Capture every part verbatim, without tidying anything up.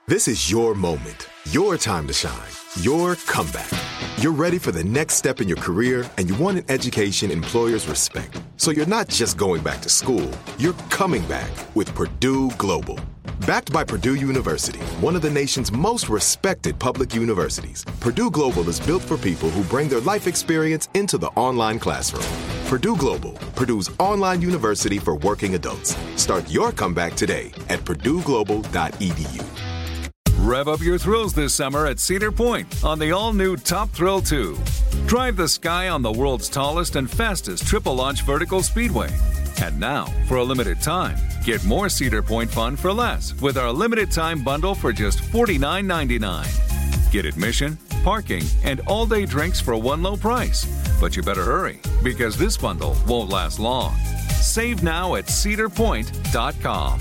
This is your moment, your time to shine, your comeback. You're ready for the next step in your career, and you want an education employers respect. So you're not just going back to school, you're coming back with Purdue Global. Backed by Purdue University, one of the nation's most respected public universities, Purdue Global is built for people who bring their life experience into the online classroom. Purdue Global, Purdue's online university for working adults. Start your comeback today at purdue global dot e d u. Rev up your thrills this summer at Cedar Point on the all-new Top Thrill two. Drive the sky on the world's tallest and fastest triple-launch vertical speedway. And now, for a limited time, get more Cedar Point fun for less with our limited-time bundle for just forty-nine ninety-nine. Get admission, parking, and all-day drinks for one low price. But you better hurry, because this bundle won't last long. Save now at cedar point dot com.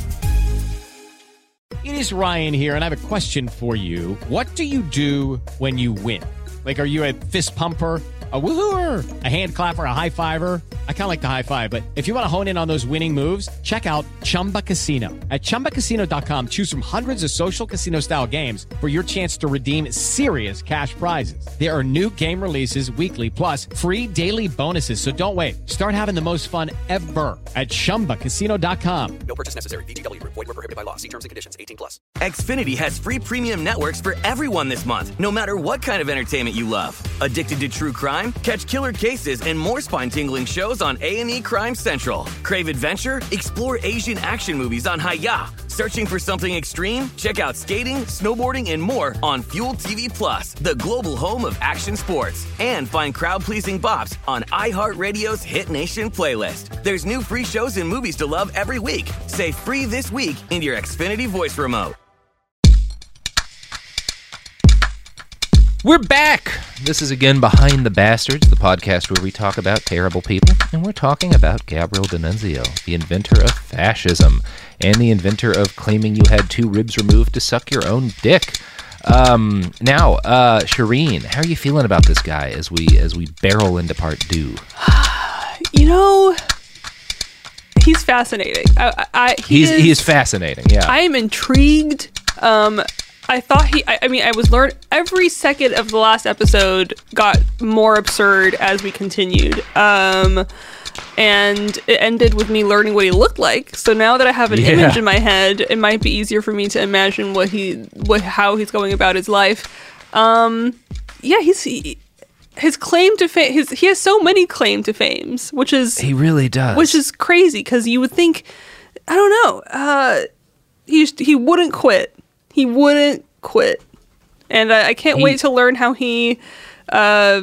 It is Ryan here, and I have a question for you. What do you do when you win? Like, are you a fist pumper, a woohooer, a hand clapper, a high fiver? I kind of like the high five, but if you want to hone in on those winning moves, check out Chumba Casino. At chumba casino dot com, choose from hundreds of social casino-style games for your chance to redeem serious cash prizes. There are new game releases weekly, plus free daily bonuses. So don't wait. Start having the most fun ever at chumba casino dot com. No purchase necessary. V G W. Void where prohibited by law. See terms and conditions. eighteen plus. Xfinity has free premium networks for everyone this month, no matter what kind of entertainment you love. Addicted to true crime? Catch killer cases and more spine-tingling shows on A and E Crime Central. Crave adventure? Explore Asian action movies on Hi-Ya. Searching for something extreme? Check out skating, snowboarding, and more on Fuel T V Plus, the global home of action sports. And find crowd-pleasing bops on iHeartRadio's Hit Nation playlist. There's new free shows and movies to love every week. Say free this week in your Xfinity voice remote. We're back! This is again Behind the Bastards, the podcast where we talk about terrible people, and we're talking about Gabriel D'Annunzio, the inventor of fascism, and the inventor of claiming you had two ribs removed to suck your own dick. Um, now, uh, Shireen, how are you feeling about this guy as we as we barrel into part two? You know, he's fascinating. I, I, he he's is, he is fascinating. Yeah, I am intrigued. Um, I thought he. I, I mean, I was learned every second of the last episode got more absurd as we continued. Um, and it ended with me learning what he looked like. So now that I have an yeah. image in my head, it might be easier for me to imagine what he, what how he's going about his life. Um, yeah, he's. He, His claim to fame, his he has so many claim to fames, which is he really does, which is crazy because you would think, I don't know, uh, he he wouldn't quit, he wouldn't quit, and I, I can't he, wait to learn how he, uh,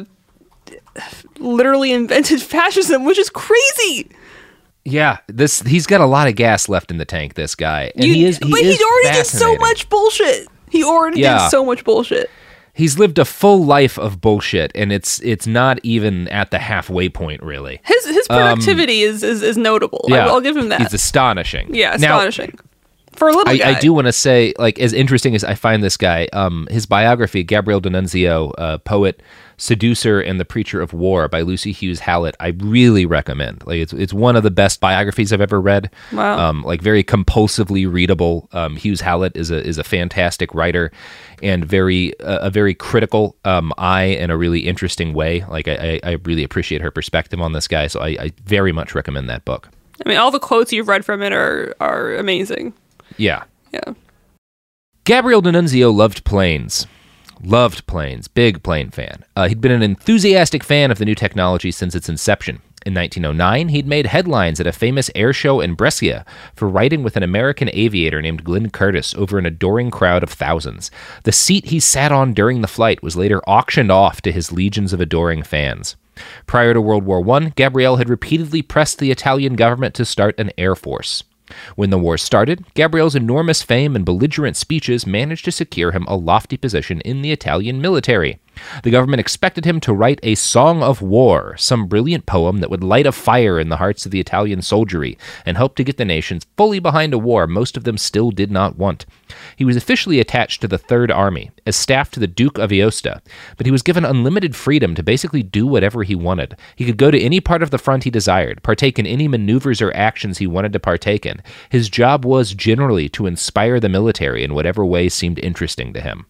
literally invented fascism, which is crazy. Yeah, this he's got a lot of gas left in the tank. This guy, and you, he is, he but is he already did so much bullshit. He already yeah. did so much bullshit. He's lived a full life of bullshit, and it's it's not even at the halfway point, really. His his productivity um, is, is is notable. Yeah, I, I'll give him that. He's astonishing. Yeah, astonishing. Now, for a little I, guy. I do want to say, like, as interesting as I find this guy, um, his biography, Gabriel D'Annunzio, uh, poet, seducer, and the preacher of war by Lucy Hughes Hallett, I really recommend. Like, it's it's one of the best biographies I've ever read. Wow. Um, like, very compulsively readable. Um, Hughes Hallett is a is a fantastic writer, and very uh, a very critical um, eye in a really interesting way. Like, I, I really appreciate her perspective on this guy, so I, I very much recommend that book. I mean, all the quotes you've read from it are are amazing. Yeah. Yeah. Gabriel D'Annunzio loved planes. Loved planes. Big plane fan. Uh, he'd been an enthusiastic fan of the new technology since its inception. In nineteen oh nine, he'd made headlines at a famous air show in Brescia for riding with an American aviator named Glenn Curtiss over an adoring crowd of thousands. The seat he sat on during the flight was later auctioned off to his legions of adoring fans. Prior to World War One, Gabriel had repeatedly pressed the Italian government to start an air force. When the war started, Gabriel's enormous fame and belligerent speeches managed to secure him a lofty position in the Italian military. The government expected him to write a song of war, some brilliant poem that would light a fire in the hearts of the Italian soldiery and help to get the nations fully behind a war most of them still did not want. He was officially attached to the Third Army, as staff to the Duke of Aosta, but he was given unlimited freedom to basically do whatever he wanted. He could go to any part of the front he desired, partake in any maneuvers or actions he wanted to partake in. His job was generally to inspire the military in whatever way seemed interesting to him.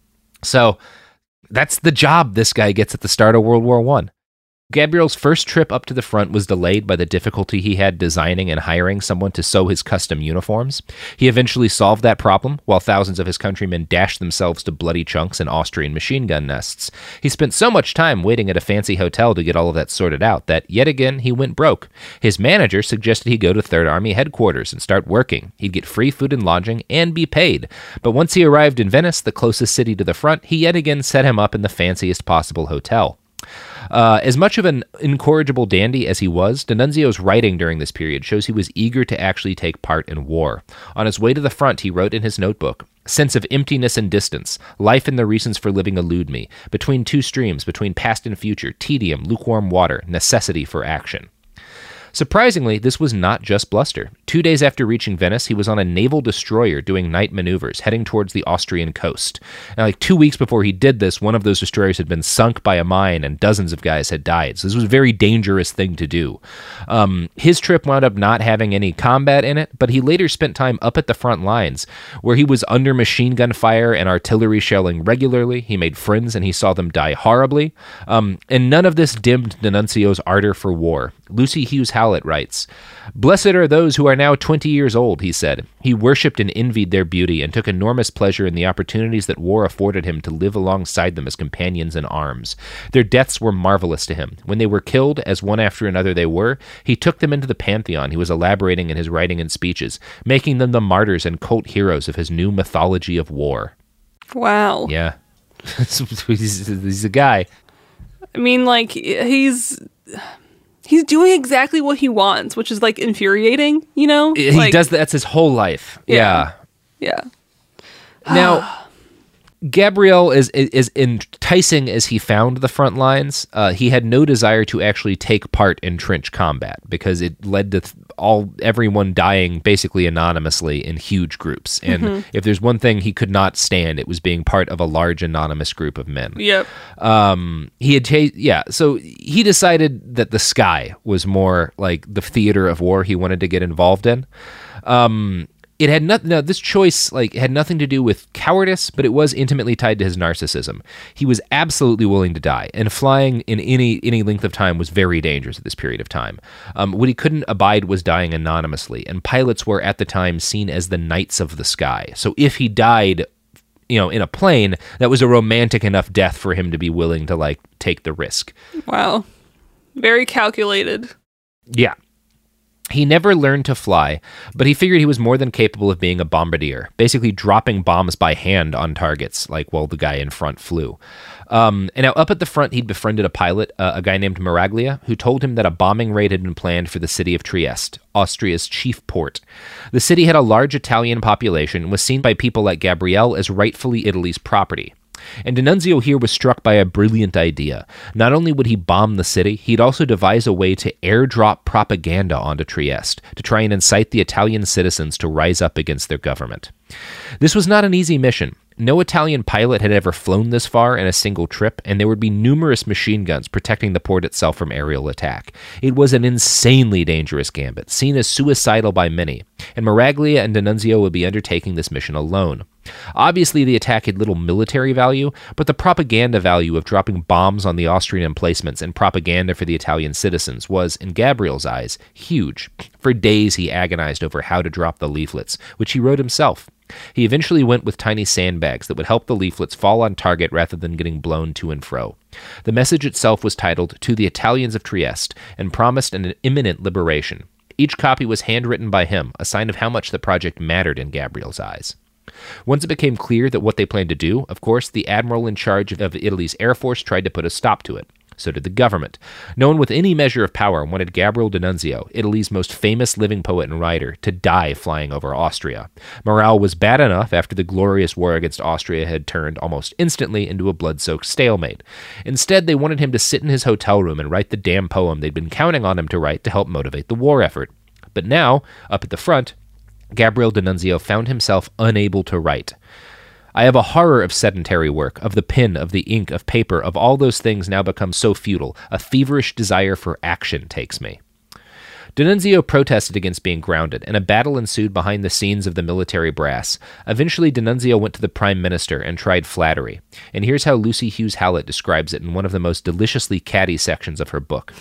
So, that's the job this guy gets at the start of World War One. Gabriel's first trip up to the front was delayed by the difficulty he had designing and hiring someone to sew his custom uniforms. He eventually solved that problem, while thousands of his countrymen dashed themselves to bloody chunks in Austrian machine gun nests. He spent so much time waiting at a fancy hotel to get all of that sorted out that, yet again, he went broke. His manager suggested he go to Third Army headquarters and start working. He'd get free food and lodging and be paid. But once he arrived in Venice, the closest city to the front, he yet again set him up in the fanciest possible hotel. Uh, as much of an incorrigible dandy as he was, D'Annunzio's writing during this period shows he was eager to actually take part in war. On his way to the front, he wrote in his notebook, "Sense of emptiness and distance. Life and the reasons for living elude me. Between two streams, between past and future, tedium, lukewarm water, necessity for action." Surprisingly, this was not just bluster. Two days after reaching Venice, he was on a naval destroyer doing night maneuvers, heading towards the Austrian coast. And like two weeks before he did this, one of those destroyers had been sunk by a mine and dozens of guys had died. So this was a very dangerous thing to do. Um, his trip wound up not having any combat in it, but he later spent time up at the front lines, where he was under machine gun fire and artillery shelling regularly. He made friends and he saw them die horribly. Um, and none of this dimmed D'Annunzio's ardor for war. Lucy Hughes Howlett writes, "Blessed are those who are now twenty years old," he said. He worshipped and envied their beauty and took enormous pleasure in the opportunities that war afforded him to live alongside them as companions in arms. Their deaths were marvelous to him. When they were killed, as one after another they were, he took them into the pantheon he was elaborating in his writing and speeches, making them the martyrs and cult heroes of his new mythology of war. Wow. Yeah. he's, he's a guy. I mean, like, he's... He's doing exactly what he wants, which is, like, infuriating, you know? He like, does that. That's his whole life. Yeah. Yeah. yeah. Now, Gabriel, is is enticing as he found the front lines, uh, he had no desire to actually take part in trench combat because it led to th- all everyone dying basically anonymously in huge groups. And mm-hmm. if there's one thing he could not stand, it was being part of a large anonymous group of men. Yep. Um, he had, ta- yeah. So he decided that the sky was more like the theater of war he wanted to get involved in. Um, It had nothing. No, this choice like had nothing to do with cowardice, but it was intimately tied to his narcissism. He was absolutely willing to die, and flying in any any length of time was very dangerous at this period of time. Um, what he couldn't abide was dying anonymously, and pilots were at the time seen as the knights of the sky. So if he died, you know, in a plane, that was a romantic enough death for him to be willing to like take the risk. Wow, very calculated. Yeah. He never learned to fly, but he figured he was more than capable of being a bombardier, basically dropping bombs by hand on targets, like while the guy in front flew. Um, and now up at the front, he'd befriended a pilot, uh, a guy named Maraglia, who told him that a bombing raid had been planned for the city of Trieste, Austria's chief port. The city had a large Italian population and was seen by people like Gabriel as rightfully Italy's property. And D'Annunzio here was struck by a brilliant idea. Not only would he bomb the city, he'd also devise a way to airdrop propaganda onto Trieste to try and incite the Italian citizens to rise up against their government. This was not an easy mission. No Italian pilot had ever flown this far in a single trip, and there would be numerous machine guns protecting the port itself from aerial attack. It was an insanely dangerous gambit, seen as suicidal by many, and Maraglia and D'Annunzio would be undertaking this mission alone. Obviously, the attack had little military value, but the propaganda value of dropping bombs on the Austrian emplacements and propaganda for the Italian citizens was, in Gabriel's eyes, huge. For days he agonized over how to drop the leaflets, which he wrote himself. He eventually went with tiny sandbags that would help the leaflets fall on target rather than getting blown to and fro. The message itself was titled "To the Italians of Trieste" and promised an imminent liberation. Each copy was handwritten by him, a sign of how much the project mattered in Gabriel's eyes. Once it became clear that what they planned to do, of course, the admiral in charge of Italy's air force tried to put a stop to it. So did the government. No one with any measure of power wanted Gabriel D'Annunzio, Italy's most famous living poet and writer, to die flying over Austria. Morale was bad enough after the glorious war against Austria had turned almost instantly into a blood-soaked stalemate. Instead, they wanted him to sit in his hotel room and write the damn poem they'd been counting on him to write to help motivate the war effort. But now, up at the front, Gabriel D'Annunzio found himself unable to write. I have a horror of sedentary work, of the pen, of the ink, of paper, of all those things now become so futile. A feverish desire for action takes me. D'Annunzio protested against being grounded, and a battle ensued behind the scenes of the military brass. Eventually, D'Annunzio went to the prime minister and tried flattery. And here's how Lucy Hughes Hallett describes it in one of the most deliciously catty sections of her book.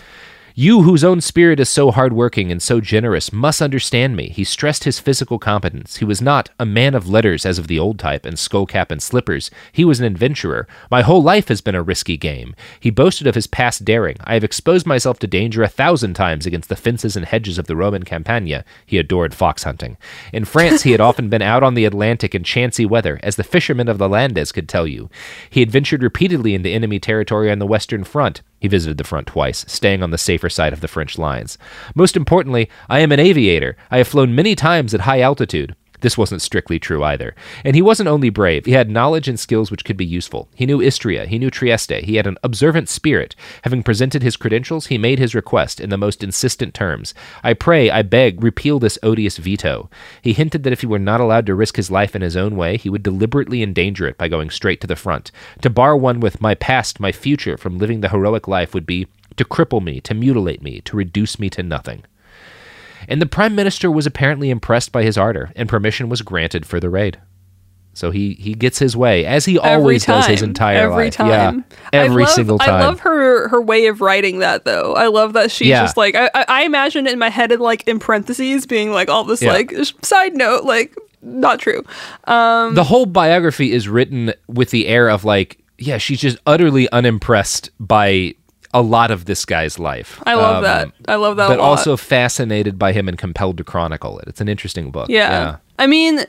You, whose own spirit is so hard-working and so generous, must understand me. He stressed his physical competence. He was not a man of letters as of the old type, and skullcap and slippers. He was an adventurer. My whole life has been a risky game. He boasted of his past daring. I have exposed myself to danger a thousand times against the fences and hedges of the Roman Campagna. He adored fox hunting. In France, he had often been out on the Atlantic in chancy weather, as the fishermen of the Landes could tell you. He had ventured repeatedly into enemy territory on the Western Front. He visited the front twice, staying on the safer side of the French lines. Most importantly, I am an aviator. I have flown many times at high altitude. This wasn't strictly true either. And he wasn't only brave. He had knowledge and skills which could be useful. He knew Istria. He knew Trieste. He had an observant spirit. Having presented his credentials, he made his request in the most insistent terms. I pray, I beg, repeal this odious veto. He hinted that if he were not allowed to risk his life in his own way, he would deliberately endanger it by going straight to the front. To bar one with my past, my future from living the heroic life would be to cripple me, to mutilate me, to reduce me to nothing. And the prime minister was apparently impressed by his ardor, and permission was granted for the raid. So he, he gets his way, as he always does his entire every life. Time. Yeah, every I love, single time. I love her her way of writing that, though. I love that she's Yeah. just like, I, I I imagine it in my head, in, like, in parentheses, being like all this, Yeah. like, side note, like, not true. Um, The whole biography is written with the air of, like, yeah, she's just utterly unimpressed by a lot of this guy's life. I love Um, that. I love that But a lot. also fascinated by him and compelled to chronicle it. It's an interesting book. Yeah. I mean,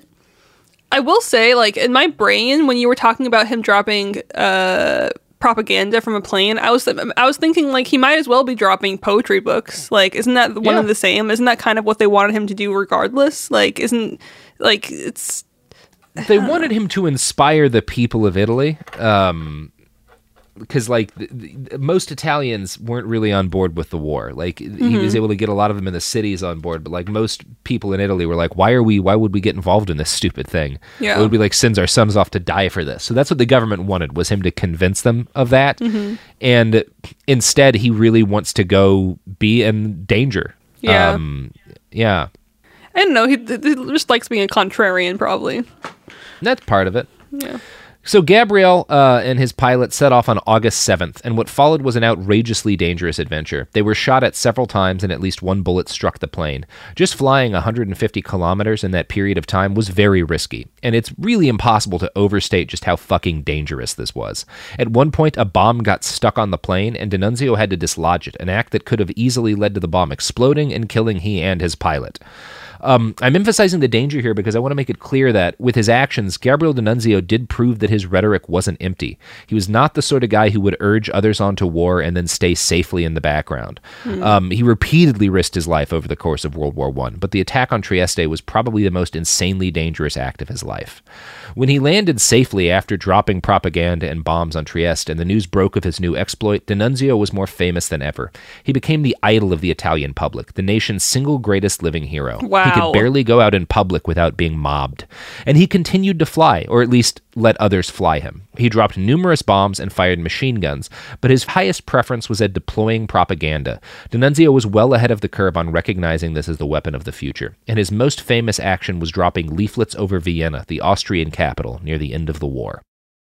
I will say, like, in my brain, when you were talking about him dropping uh, propaganda from a plane, I was I was thinking, like, he might as well be dropping poetry books. Like, isn't that one Yeah. of the same? Isn't that kind of what they wanted him to do regardless? Like, isn't, like, it's... They wanted him to inspire the people of Italy. Um... Because, like, the, the, most Italians weren't really on board with the war. Like, mm-hmm. he was able to get a lot of them in the cities on board, but, like, most people in Italy were like, why are we, why would we get involved in this stupid thing? Yeah. It would be like, sends our sons off to die for this. So that's what the government wanted, was him to convince them of that. Mm-hmm. And instead, he really wants to go be in danger. Yeah. Um, yeah. I don't know. He, he just likes being a contrarian, probably. That's part of it. Yeah. So Gabriel uh, and his pilot set off on August seventh, and what followed was an outrageously dangerous adventure. They were shot at several times, and at least one bullet struck the plane. Just flying one hundred fifty kilometers in that period of time was very risky, and it's really impossible to overstate just how fucking dangerous this was. At one point, a bomb got stuck on the plane, and D'Annunzio had to dislodge it, an act that could have easily led to the bomb exploding and killing he and his pilot. Um, I'm emphasizing the danger here because I want to make it clear that, with his actions, Gabriel D'Annunzio did prove that his rhetoric wasn't empty. He was not the sort of guy who would urge others on to war and then stay safely in the background. Mm. Um, he repeatedly risked his life over the course of World War One, but the attack on Trieste was probably the most insanely dangerous act of his life. When he landed safely after dropping propaganda and bombs on Trieste and the news broke of his new exploit, D'Annunzio was more famous than ever. He became the idol of the Italian public, the nation's single greatest living hero. Wow. He could barely go out in public without being mobbed. And he continued to fly, or at least let others fly him. He dropped numerous bombs and fired machine guns, but his highest preference was at deploying propaganda. D'Annunzio was well ahead of the curve on recognizing this as the weapon of the future, and his most famous action was dropping leaflets over Vienna, the Austrian capital, near the end of the war.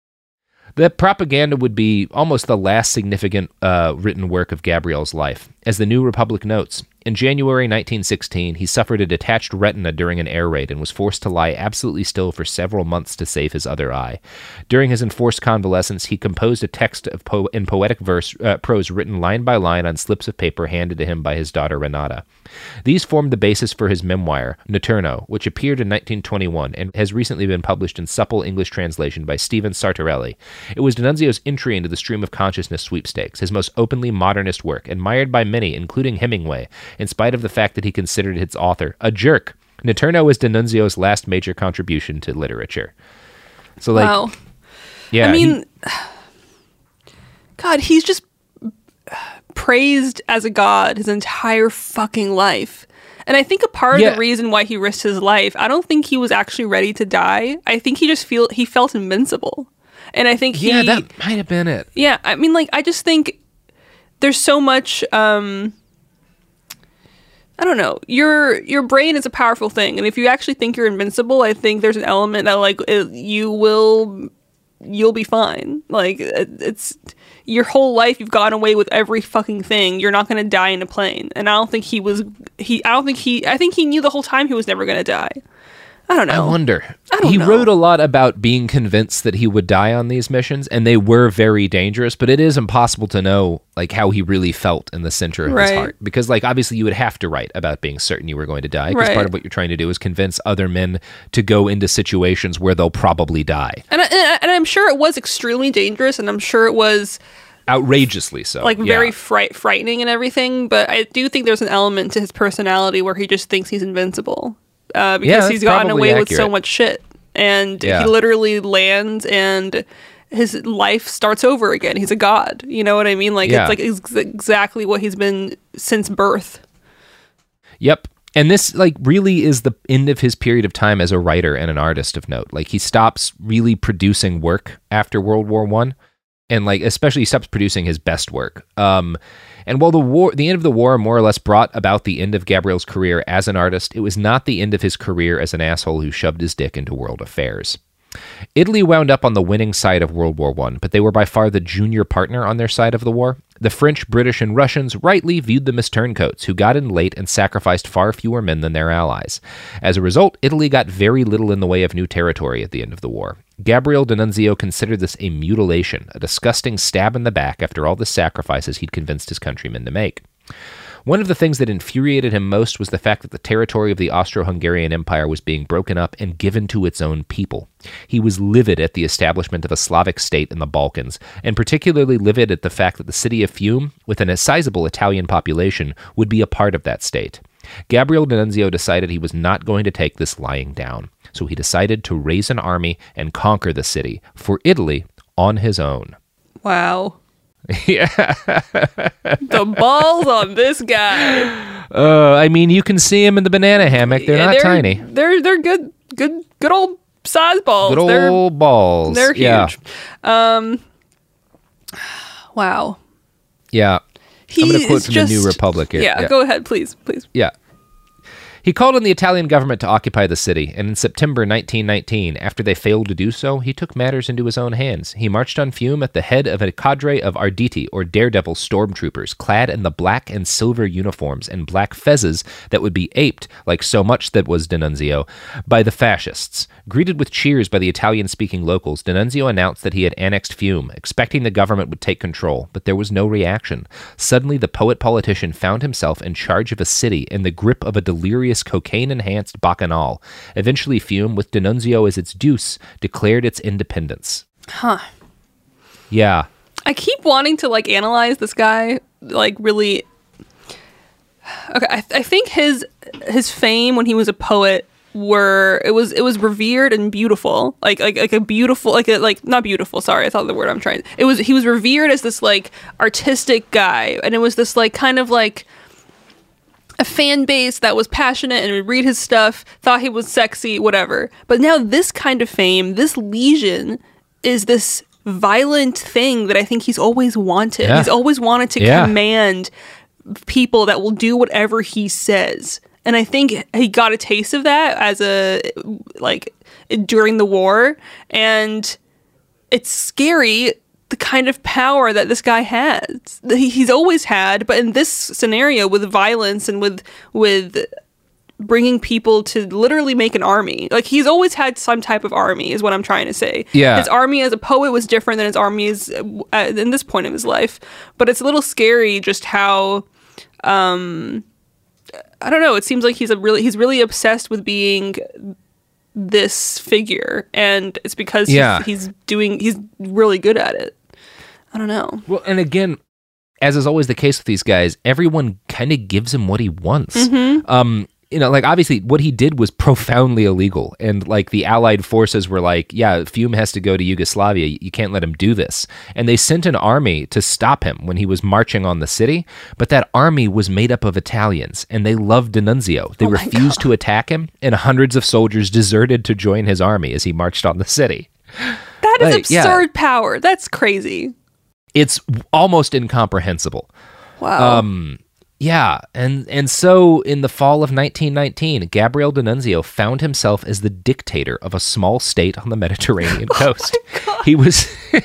That propaganda would be almost the last significant uh, written work of Gabriel's life. As the New Republic notes, In January nineteen sixteen, he suffered a detached retina during an air raid and was forced to lie absolutely still for several months to save his other eye. During his enforced convalescence, he composed a text of po- in poetic verse, uh, prose written line by line on slips of paper handed to him by his daughter Renata. These formed the basis for his memoir, Notturno, which appeared in nineteen twenty-one and has recently been published in supple English translation by Stephen Sartorelli. It was D'Annunzio's entry into the stream of consciousness sweepstakes, his most openly modernist work, admired by many, including Hemingway, in spite of the fact that he considered its author a jerk. Notturno is D'Annunzio's last major contribution to literature. So, like, wow. Yeah, I mean, he, God, he's just praised as a god his entire fucking life. And I think a part yeah. of the reason why he risked his life, I don't think he was actually ready to die. I think he just feel he felt invincible. And I think he... Yeah, that might have been it. Yeah, I mean, like, I just think there's so much... Um, I don't know. Your your brain is a powerful thing. And if you actually think you're invincible, I think there's an element that, like, it, you will... You'll be fine. Like, it, it's... Your whole life, you've gotten away with every fucking thing. You're not going to die in a plane. And I don't think he was... He. I don't think he... I think he knew the whole time he was never going to die. I don't know. I wonder. I don't he know. wrote a lot about being convinced that he would die on these missions, and they were very dangerous, but it is impossible to know, like, how he really felt in the center of Right. his heart. Because, like, obviously you would have to write about being certain you were going to die, because Right. part of what you're trying to do is convince other men to go into situations where they'll probably die. And, I, and I'm sure it was extremely dangerous, and I'm sure it was... Outrageously so. like very yeah. fright frightening and everything, but I do think there's an element to his personality where he just thinks he's invincible uh, because Yeah, that's he's gotten probably away with so accurate. much shit, and Yeah. he literally lands and his life starts over again. He's a god, you know what I mean? Like Yeah. it's like ex- exactly what he's been since birth. Yep. And this, like, really is the end of his period of time as a writer and an artist of note. Like, he stops really producing work after World War One. And, like, especially he stops producing his best work. Um, and while the war, the end of the war more or less brought about the end of Gabriel's career as an artist, it was not the end of his career as an asshole who shoved his dick into world affairs. Italy wound up on the winning side of World War One, but they were by far the junior partner on their side of the war. The French, British, and Russians rightly viewed them as turncoats who got in late and sacrificed far fewer men than their allies. As a result, Italy got very little in the way of new territory at the end of the war. Gabriel D'Annunzio considered this a mutilation, a disgusting stab in the back after all the sacrifices he'd convinced his countrymen to make. One of the things that infuriated him most was the fact that the territory of the Austro-Hungarian Empire was being broken up and given to its own people. He was livid at the establishment of a Slavic state in the Balkans, and particularly livid at the fact that the city of Fiume, with a sizable Italian population, would be a part of that state. Gabriel D'Annunzio decided he was not going to take this lying down, so he decided to raise an army and conquer the city, for Italy, on his own. Wow. Yeah. The balls on this guy. Uh, I mean, you can see him in the banana hammock. They're Yeah, not tiny. They're they're good good good old size balls. Good they're, old balls. They're Yeah. huge. Um wow. Yeah. He I'm going to quote is from just, the New Republic here. Yeah, go ahead, please, please. Yeah. He called on the Italian government to occupy the city, and in September nineteen nineteen, after they failed to do so, he took matters into his own hands. He marched on Fiume at the head of a cadre of Arditi, or daredevil stormtroopers, clad in the black and silver uniforms and black fezzes that would be aped, like so much that was D'Annunzio, by the fascists. Greeted with cheers by the Italian-speaking locals, D'Annunzio announced that he had annexed Fiume, expecting the government would take control, but there was no reaction. Suddenly, the poet-politician found himself in charge of a city in the grip of a delirious cocaine-enhanced bacchanal. Eventually, Fiume, with D'Annunzio as its deuce, declared its independence. Huh. Yeah. I keep wanting to, like, analyze this guy, like, really... Okay, I, I think his his fame when he was a poet were it was it was revered and beautiful, like like like a beautiful like a like not beautiful. Sorry, I thought the word I'm trying. It was he was revered as this like artistic guy, and it was this like kind of like a fan base that was passionate and would read his stuff, thought he was sexy, whatever. But now this kind of fame, this legion, is this violent thing that I think he's always wanted. Yeah. He's always wanted to Yeah. command people that will do whatever he says. And I think he got a taste of that as a, like, during the war. And it's scary the kind of power that this guy has. He, he's always had, but in this scenario with violence and with with bringing people to literally make an army. Like, he's always had some type of army, is what I'm trying to say. Yeah. His army as a poet was different than his army is uh, in this point of his life. But it's a little scary just how, um, I don't know, it seems like he's a really, he's really obsessed with being this figure. And it's because yeah. he's, he's doing, he's really good at it. I don't know. Well, and again, as is always the case with these guys, everyone kind of gives him what he wants. Mm-hmm. Um, you know, like, obviously what he did was profoundly illegal. And like the Allied forces were like, yeah, Fume has to go to Yugoslavia. You can't let him do this. And they sent an army to stop him when he was marching on the city. But that army was made up of Italians, and they loved D'Annunzio. They oh refused to attack him, and hundreds of soldiers deserted to join his army as he marched on the city. That is like, absurd yeah. power. That's crazy. It's almost incomprehensible. Wow. Um, yeah, and and so in the fall of nineteen nineteen, Gabriel D'Annunzio found himself as the dictator of a small state on the Mediterranean coast. Oh he was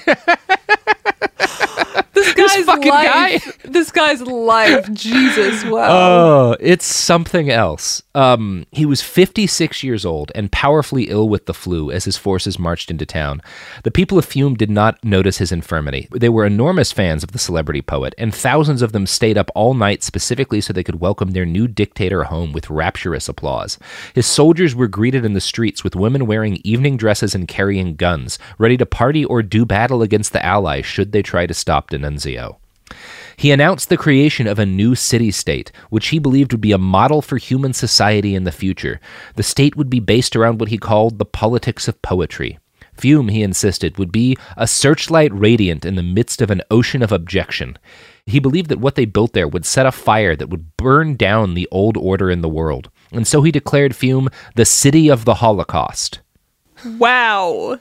this guy's fucking life. guy. This guy's life. Jesus, wow. Oh, it's something else. Um, he was fifty-six years old and powerfully ill with the flu as his forces marched into town. The people of Fume did not notice his infirmity. They were enormous fans of the celebrity poet, and thousands of them stayed up all night specifically so they could welcome their new dictator home with rapturous applause. His soldiers were greeted in the streets with women wearing evening dresses and carrying guns, ready to party or do battle against the Allies should they try to stop D'Annunzio. He announced the creation of a new city-state, which he believed would be a model for human society in the future. The state would be based around what he called the politics of poetry. Fume, he insisted, would be a searchlight radiant in the midst of an ocean of objection. He believed that what they built there would set a fire that would burn down the old order in the world. And so he declared Fume the city of the Holocaust. Wow.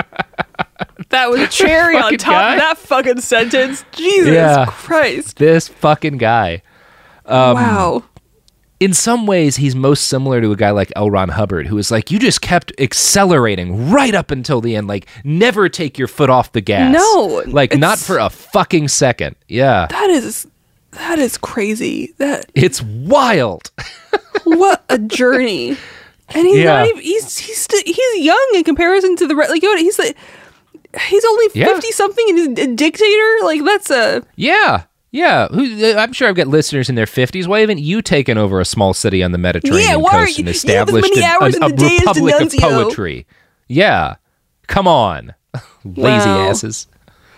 That was a cherry on top guy? of that fucking sentence. Jesus Yeah. Christ. This fucking guy. Um, wow. In some ways, he's most similar to a guy like L. Ron Hubbard, who is like, you just kept accelerating right up until the end. Like, never take your foot off the gas. No, Like, not it's- for a fucking second. Yeah. That is that is crazy. That It's wild. what a journey. And he's Yeah. not even he's he's st- he's young in comparison to the re- like you know, he's like he's only Yeah. fifty something and he's a dictator. Like, that's a Yeah. Yeah. Who, I'm sure I've got listeners in their fifties. Why haven't you taken over a small city on the Mediterranean Yeah, why are coast you- and you have as established many a, hours a, in a the day as republic of D'Annunzio? poetry? Yeah. Come on. Lazy Wow. asses.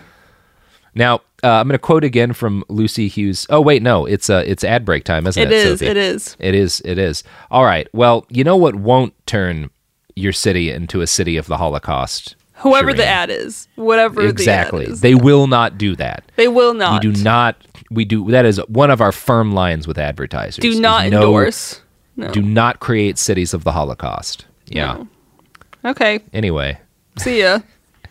Now, uh, I'm going to quote again from Lucy Hughes. Oh, wait, no. It's uh, it's ad break time, isn't it, It is, Sophie? it is. It is, it is. All right. Well, you know what won't turn your city into a city of the Holocaust? Whoever the Shireen? ad is, whatever Exactly. the ad is. They will not do that. They will not. We do not. We do. That is one of our firm lines with advertisers. Do is not no- endorse. No. Do not create cities of the Holocaust. Yeah. No. Okay. Anyway. See ya.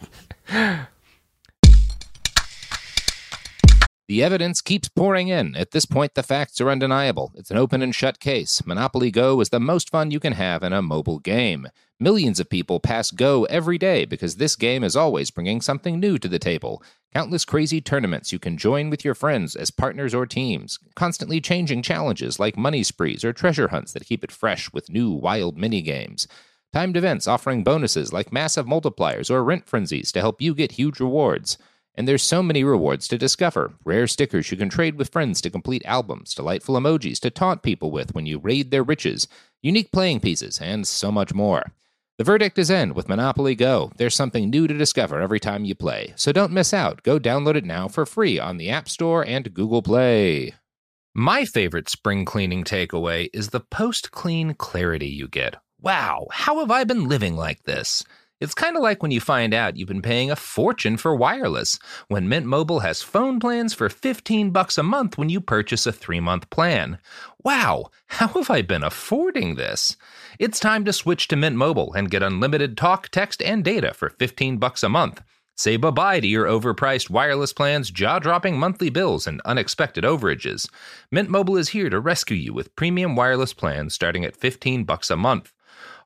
The evidence keeps pouring in. At this point, the facts are undeniable. It's an open and shut case. Monopoly Go is the most fun you can have in a mobile game. Millions of people pass Go every day because this game is always bringing something new to the table. Countless crazy tournaments you can join with your friends as partners or teams. Constantly changing challenges like money sprees or treasure hunts that keep it fresh with new wild mini-games. Timed events offering bonuses like massive multipliers or rent frenzies to help you get huge rewards. And there's so many rewards to discover. Rare stickers you can trade with friends to complete albums, delightful emojis to taunt people with when you raid their riches, unique playing pieces, and so much more. The verdict is in with Monopoly Go. There's something new to discover every time you play. So don't miss out. Go download it now for free on the App Store and Google Play. My favorite spring cleaning takeaway is the post-clean clarity you get. Wow, how have I been living like this? It's kind of like when you find out you've been paying a fortune for wireless, when Mint Mobile has phone plans for fifteen bucks a month when you purchase a three-month plan. Wow, how have I been affording this? It's time to switch to Mint Mobile and get unlimited talk, text, and data for fifteen bucks a month. Say bye-bye to your overpriced wireless plans, jaw-dropping monthly bills, and unexpected overages. Mint Mobile is here to rescue you with premium wireless plans starting at fifteen bucks a month.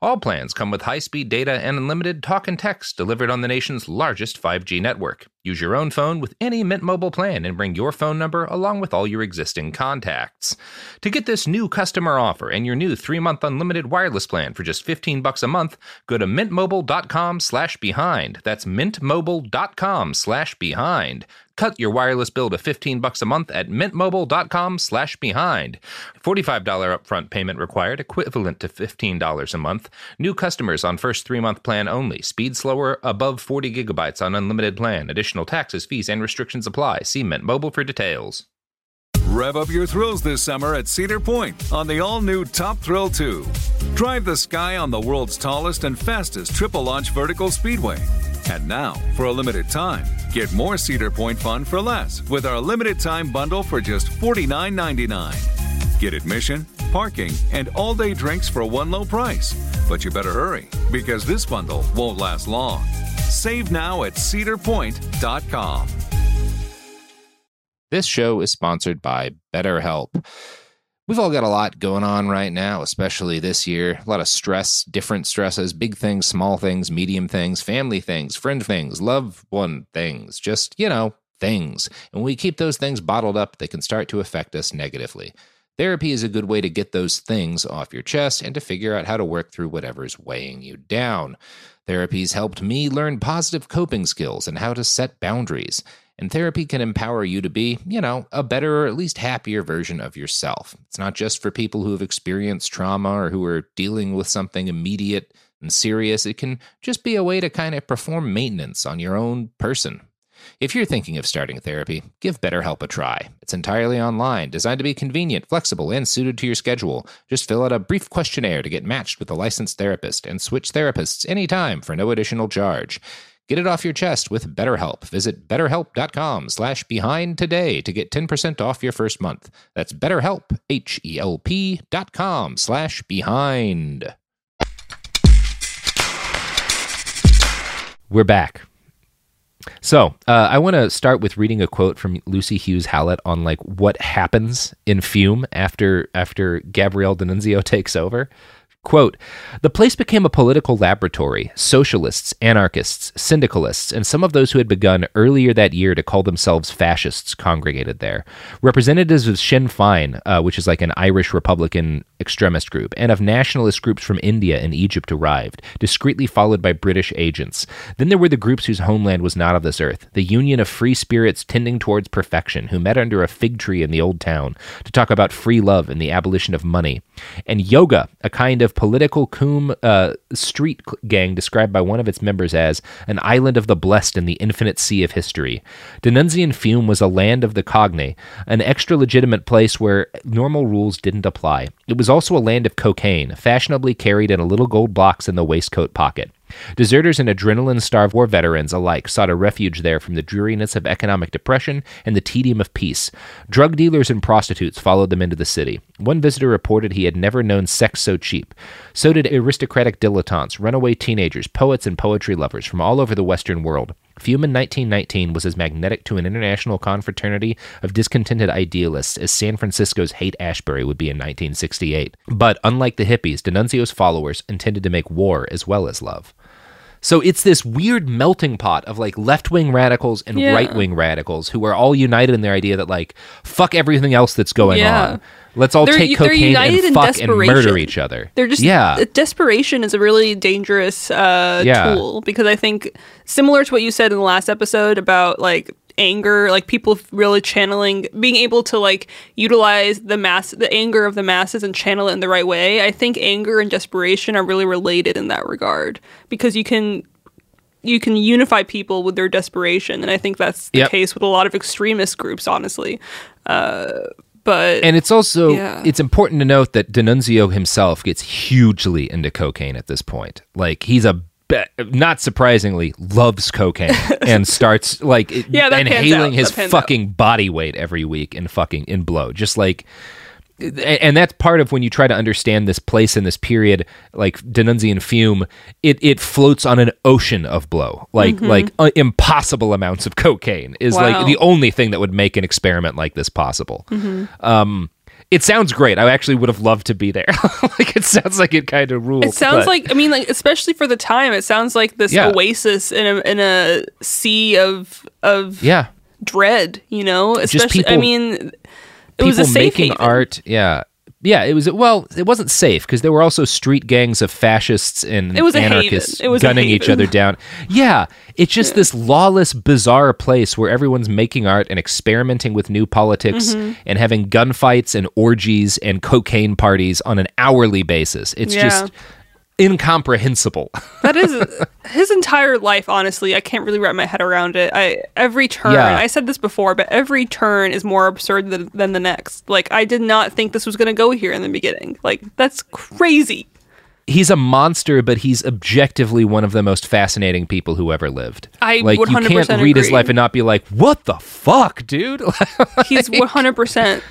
All plans come with high-speed data and unlimited talk and text delivered on the nation's largest five G network. Use your own phone with any Mint Mobile plan and bring your phone number along with all your existing contacts. To get this new customer offer and your new three-month unlimited wireless plan for just fifteen bucks a month, go to mintmobile.com slash behind. That's mintmobile.com slash behind. Cut your wireless bill to fifteen bucks a month at mintmobile.com slash behind. forty-five dollars upfront payment required, equivalent to fifteen dollars a month. New customers on first three-month plan only. Speed slower above forty gigabytes on unlimited plan. Additional taxes, fees, and restrictions apply. See Mint Mobile for details. Rev up your thrills this summer at Cedar Point on the all-new Top Thrill two. Drive the sky on the world's tallest and fastest triple-launch vertical speedway. And now, for a limited time, get more Cedar Point fun for less with our limited-time bundle for just forty-nine ninety-nine. Get admission, parking, and all-day drinks for one low price. But you better hurry, because this bundle won't last long. Save now at cedar point dot com. This show is sponsored by BetterHelp. We've all got a lot going on right now, especially this year. A lot of stress, different stresses, big things, small things, medium things, family things, friend things, loved one things, just, you know, things. And when we keep those things bottled up, they can start to affect us negatively. Therapy is a good way to get those things off your chest and to figure out how to work through whatever's weighing you down. Therapy's helped me learn positive coping skills and how to set boundaries. And therapy can empower you to be, you know, a better or at least happier version of yourself. It's not just for people who have experienced trauma or who are dealing with something immediate and serious. It can just be a way to kind of perform maintenance on your own person. If you're thinking of starting therapy, give BetterHelp a try. It's entirely online, designed to be convenient, flexible, and suited to your schedule. Just fill out a brief questionnaire to get matched with a licensed therapist and switch therapists anytime for no additional charge. Get it off your chest with BetterHelp. Visit betterhelp.com slash behind today to get ten percent off your first month. That's BetterHelp, H-E-L-P dot com slash behind. We're back. So uh, I want to start with reading a quote from Lucy Hughes Hallett on like what happens in Fume after after Gabrielle D'Annunzio takes over. Quote, "The place became a political laboratory. Socialists, anarchists, syndicalists, and some of those who had begun earlier that year to call themselves fascists congregated there. Representatives of Sinn Féin, uh, which is like an Irish Republican extremist group, and of nationalist groups from India and Egypt arrived, discreetly followed by British agents. Then there were the groups whose homeland was not of this earth, the union of free spirits tending towards perfection, who met under a fig tree in the old town to talk about free love and the abolition of money. And yoga, a kind of political Coombe uh, street gang described by one of its members as an island of the blessed in the infinite sea of history. D'Annunzio Fume was a land of the cogne, an extra-legitimate place where normal rules didn't apply. It was also a land of cocaine, fashionably carried in a little gold box in the waistcoat pocket. Deserters and adrenaline-starved war veterans alike sought a refuge there from the dreariness of economic depression and the tedium of peace. Drug dealers and prostitutes followed them into the city. One visitor reported he had never known sex so cheap. So did aristocratic dilettantes, runaway teenagers, poets, and poetry lovers from all over the Western world. Fume in nineteen nineteen was as magnetic to an international confraternity of discontented idealists as San Francisco's Haight-Ashbury would be in nineteen sixty-eight. But unlike the hippies, D'Annunzio's followers intended to make war as well as love. So it's this weird melting pot of like left-wing radicals and Yeah. right-wing radicals who are all united in their idea that like, fuck everything else that's going Yeah. on. Let's all They're- take they're cocaine united and in fuck and murder desperation. each other. They're just yeah. desperation is a really dangerous uh, Yeah. tool, because I think similar to what you said in the last episode about like anger, like people really channeling, being able to like utilize the mass, the anger of the masses and channel it in the right way. I think anger and desperation are really related in that regard, because you can you can unify people with their desperation, and I think that's the Yep. case with a lot of extremist groups, honestly. Uh, but And it's also, Yeah. it's important to note that D'Annunzio himself gets hugely into cocaine at this point. Like, he's a, be- not surprisingly, loves cocaine and starts, like, Yeah, that pans inhaling out. his That pans fucking body weight every week in fucking, in blow. Just like, and that's part of when you try to understand this place in this period, like D'Annunzio Fume, it, it floats on an ocean of blow. Like, like uh, impossible amounts of cocaine is Wow. like the only thing that would make an experiment like this possible. Um, It sounds great. I actually would have loved to be there. Like, it sounds like it kind of rules. It sounds but- like, I mean, like, especially for the time, it sounds like this Yeah. oasis in a in a sea of of yeah, dread. You know, especially. I people- mean, it was a people safe making haven. art. Yeah. Yeah, it was, well, it wasn't safe because there were also street gangs of fascists and It was a haven. anarchists It was a gunning each haven. other down. Yeah, it's just this lawless, bizarre place where everyone's making art and experimenting with new politics Mm-hmm. and having gunfights and orgies and cocaine parties on an hourly basis. It's Yeah. just incomprehensible. That is his entire life. Honestly, I can't really wrap my head around it. I every turn. Yeah. I said this before, but every turn is more absurd than, than the next. Like, I did not think this was going to go here in the beginning. Like, that's crazy. He's a monster, but he's objectively one of the most fascinating people who ever lived. I like, one hundred you percent can't read his agree. life and not be like, what the fuck, dude? He's one hundred percent.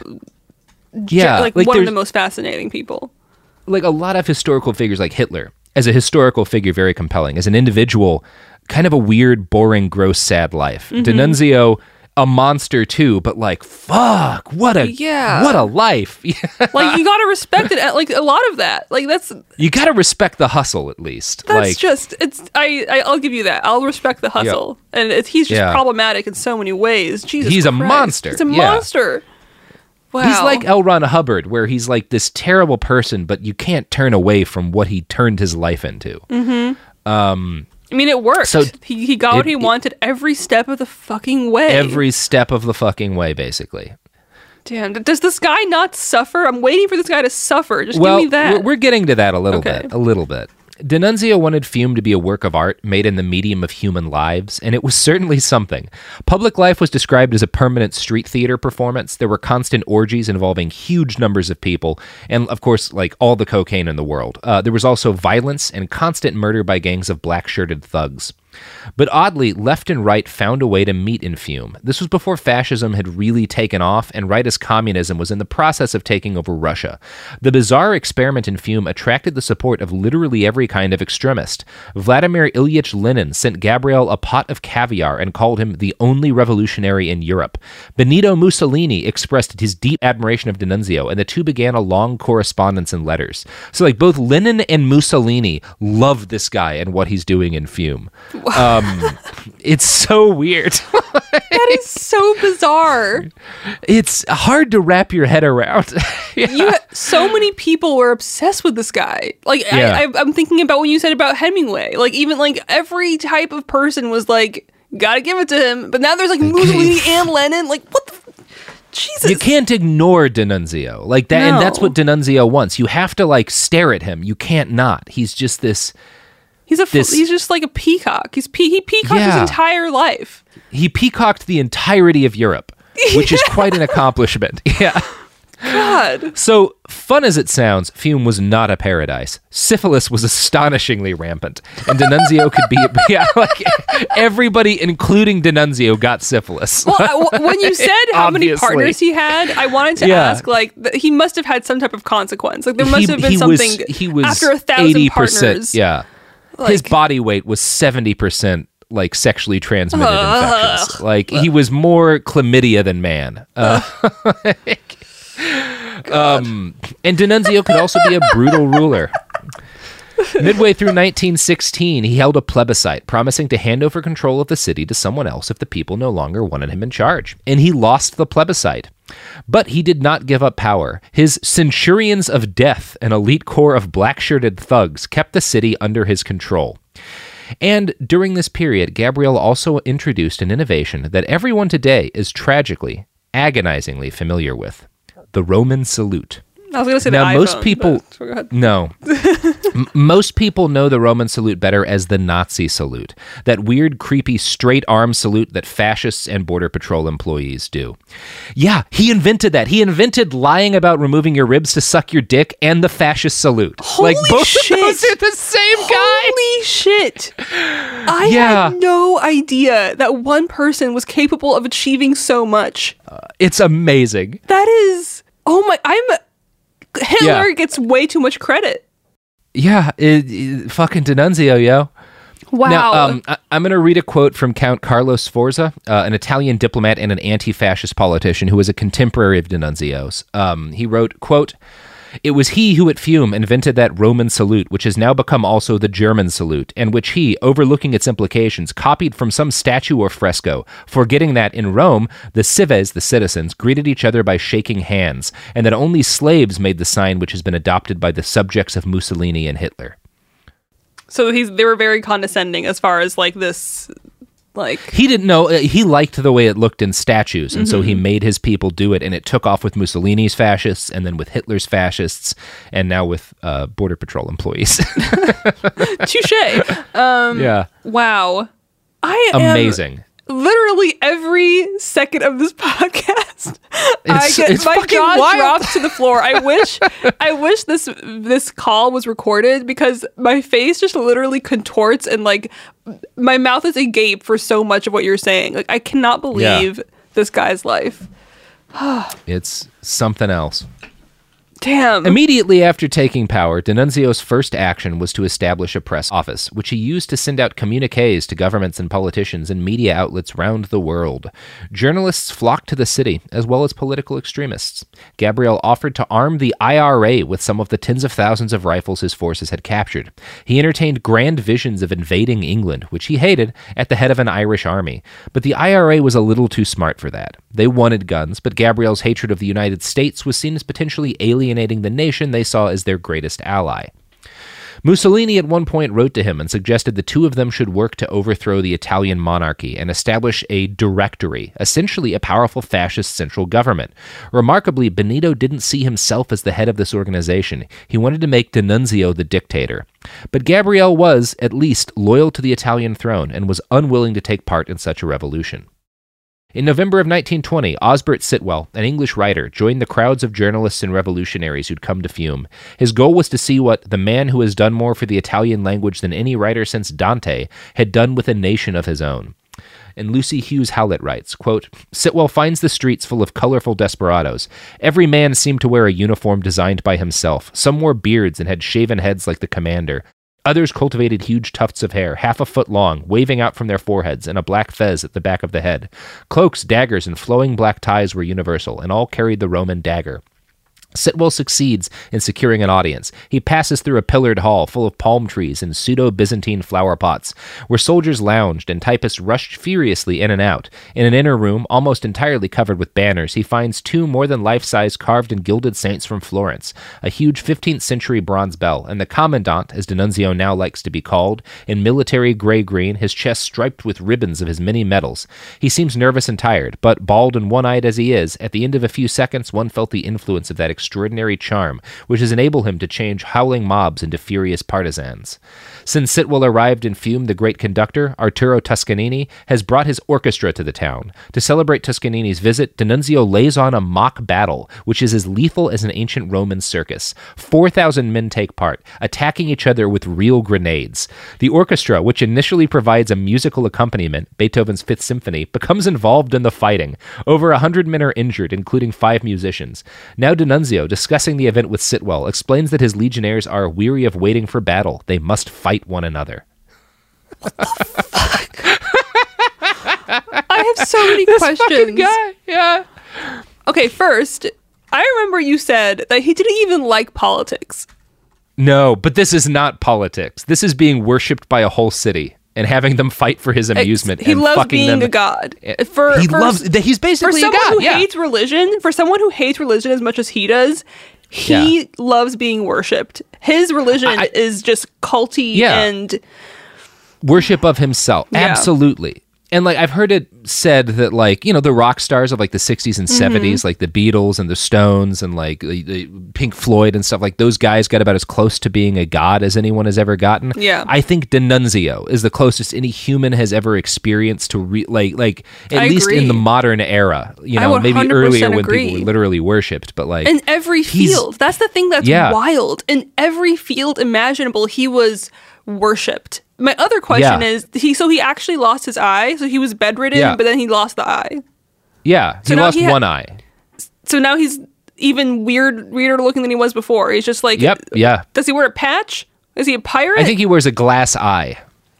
yeah, like, like one of there's- the most fascinating people. like a lot of historical figures like Hitler, as a historical figure, very compelling. As an individual, kind of a weird, boring, gross, sad life. Mm-hmm. D'Annunzio, a monster too, but like, fuck, what a Yeah. what a life. Like, you gotta respect it. Like, a lot of that. Like, that's You got to respect the hustle at least. that's like, just it's. I, I I'll give you that. I'll respect the hustle, and it's, he's just Yeah. problematic in so many ways. Jesus, He's a Christ. monster. He's a Yeah. monster. Wow. He's like L. Ron Hubbard, where he's like this terrible person, but you can't turn away from what he turned his life into. I mean, it worked. So, he he got what it- he wanted every step of the fucking way. Every step of the fucking way, basically. Damn. Does this guy not suffer? I'm waiting for this guy to suffer. Just well, give me that. We're, we're getting to that a little Okay. bit. A little bit. D'Annunzio wanted Fume to be a work of art made in the medium of human lives, and it was certainly something. Public life was described as a permanent street theater performance. There were constant orgies involving huge numbers of people, and of course, like all the cocaine in the world. Uh, there was also violence and constant murder by gangs of black-shirted thugs. But oddly, left and right found a way to meet in Fume. This was before fascism had really taken off, and rightist communism was in the process of taking over Russia. The bizarre experiment in Fume attracted the support of literally every kind of extremist. Vladimir Ilyich Lenin sent Gabriel a pot of caviar and called him the only revolutionary in Europe. Benito Mussolini expressed his deep admiration of D'Annunzio, and the two began a long correspondence in letters. So, like, both Lenin and Mussolini loved this guy and what he's doing in Fume. Um, it's so weird. that is so bizarre. It's hard to wrap your head around. Yeah. You, so many people were obsessed with this guy. Like, Yeah. I, I, I'm thinking about when you said about Hemingway. Like, even like every type of person was like, gotta give it to him. But now there's like Mussolini and Lenin. Like, what the? F- Jesus. You can't ignore D'Annunzio like that, and that's No. what D'Annunzio wants. You have to like stare at him. You can't not. He's just this. He's a. f- this- he's just like a peacock. He's pe- he peacocked Yeah. his entire life. He peacocked the entirety of Europe, which is quite an accomplishment. Yeah. God. So, fun as it sounds, Fume was not a paradise. Syphilis was astonishingly rampant, and D'Annunzio could be, yeah, like everybody, including D'Annunzio, got syphilis. Well, I- w- when you said how many Obviously. partners he had, I wanted to Yeah. ask, like, th- he must have had some type of consequence. Like, there must he, have been he something was, he was after a thousand eighty percent, partners. yeah. His Like- body weight was seventy percent like sexually transmitted infections. Like he was more chlamydia than man. Uh, um, and D'Annunzio could also be a brutal ruler. Midway through nineteen sixteen, he held a plebiscite, promising to hand over control of the city to someone else if the people no longer wanted him in charge. And he lost the plebiscite. But he did not give up power. His Centurions of Death, an elite corps of black-shirted thugs, kept the city under his control. And during this period, Gabriel also introduced an innovation that everyone today is tragically, agonizingly familiar with: the Roman salute. I was going to say Now, the most iPhone, people, but- go ahead. no, M- most people know the Roman salute better as the Nazi salute, that weird, creepy, straight arm salute that fascists and border patrol employees do. Yeah, he invented that. He invented lying about removing your ribs to suck your dick and the fascist salute. Holy like both shit. of those are the same guy. Holy shit! I Yeah. had no idea that one person was capable of achieving so much. It's amazing. That is, oh my! I'm Hitler Yeah. gets way too much credit. Yeah, it, it- fucking D'Annunzio, yo. Wow. Now, um, I- I'm going to read a quote from Count Carlo Sforza, uh, an Italian diplomat and an anti-fascist politician who was a contemporary of D'Annunzio's. Um, he wrote, quote, "It was he who at Fiume invented that Roman salute, which has now become also the German salute, and which he, overlooking its implications, copied from some statue or fresco, forgetting that in Rome, the cives, the citizens, greeted each other by shaking hands, and that only slaves made the sign which has been adopted by the subjects of Mussolini and Hitler." So he's they were very condescending as far as like this, like He didn't know. uh, He liked the way it looked in statues, and so he made his people do it, and it took off with Mussolini's fascists, and then with Hitler's fascists, and now with uh, Border Patrol employees. touche. Um, yeah. Wow, I am Amazing. literally every second of this podcast. I It's- get it's my fucking jaw wild. drops to the floor. I wish, I wish this this call was recorded because my face just literally contorts and like my mouth is agape for so much of what you're saying. Like I cannot believe this guy's life. It's something else. Damn. Immediately after taking power, D'Annunzio's first action was to establish a press office, which he used to send out communiques to governments and politicians and media outlets round the world. Journalists flocked to the city, as well as political extremists. Gabriel offered to arm the I R A with some of the tens of thousands of rifles his forces had captured. He entertained grand visions of invading England, which he hated, at the head of an Irish army. But the I R A was a little too smart for that. They wanted guns, but Gabriel's hatred of the United States was seen as potentially alienating the nation they saw as their greatest ally. Mussolini at one point wrote to him and suggested the two of them should work to overthrow the Italian monarchy and establish a directory, essentially a powerful fascist central government. Remarkably, Benito didn't see himself as the head of this organization. He wanted to make D'Annunzio the dictator. But Gabriel was, at least, loyal to the Italian throne and was unwilling to take part in such a revolution. In November of nineteen twenty, Osbert Sitwell, an English writer, joined the crowds of journalists and revolutionaries who'd come to Fiume. His goal was to see what the man who has done more for the Italian language than any writer since Dante had done with a nation of his own. And Lucy Hughes Howlett writes, quote, "Sitwell finds the streets full of colorful desperados. Every man seemed to wear a uniform designed by himself. Some wore beards and had shaven heads like the commander. Others cultivated huge tufts of hair, half a foot long, waving out from their foreheads, and a black fez at the back of the head. Cloaks, daggers, and flowing black ties were universal, and all carried the Roman dagger. Sitwell succeeds in securing an audience. He passes through a pillared hall full of palm trees and pseudo-Byzantine flower pots, where soldiers lounged and typists rushed furiously in and out. In an inner room, almost entirely covered with banners, he finds two more than life-size carved and gilded saints from Florence, a huge fifteenth century bronze bell, and the commandant, as D'Annunzio now likes to be called, in military gray-green, his chest striped with ribbons of his many medals. He seems nervous and tired, but bald and one-eyed as he is, at the end of a few seconds one felt the influence of that extraordinary charm, which has enabled him to change howling mobs into furious partisans. Since Sitwell arrived in Fiume, the great conductor, Arturo Toscanini, has brought his orchestra to the town. To celebrate Toscanini's visit, D'Annunzio lays on a mock battle, which is as lethal as an ancient Roman circus. Four thousand men take part, attacking each other with real grenades. The orchestra, which initially provides a musical accompaniment, Beethoven's Fifth Symphony, becomes involved in the fighting. Over a hundred men are injured, including five musicians. Now D'Annunzio, discussing the event with Sitwell, explains that his legionnaires are weary of waiting for battle. They must fight one another. What the fuck? I have so many This questions. fucking guy, yeah. Okay, first, I remember you said that he didn't even like politics. No, but this is not politics. This is being worshipped by a whole city and having them fight for his amusement. He and loves fucking being them. a god. For, he for, loves. He's for basically a someone god. who yeah. hates religion, for someone who hates religion as much as he does, he Yeah. loves being worshipped. His religion I- is just culty Yeah. and Worship of himself. Yeah. Absolutely. And like I've heard it said that like, you know, the rock stars of like the sixties and seventies, like the Beatles and the Stones and like the, the Pink Floyd and stuff, like those guys got about as close to being a god as anyone has ever gotten. Yeah. I think D'Annunzio is the closest any human has ever experienced to re- like like at I least agree. in the modern era. You I know, would maybe one hundred earlier percent when agree. people were literally worshipped, but like in every he's- field. That's the thing that's Yeah. wild. In every field imaginable, he was worshipped. My other question Yeah. is he so he actually lost his eye, so he was bedridden, Yeah. but then he lost the eye. Yeah, So he now lost he ha- one eye. So now he's even weird weirder looking than he was before. He's just like Yep, yeah. Does he wear a patch? Is he a pirate? I think he wears a glass eye.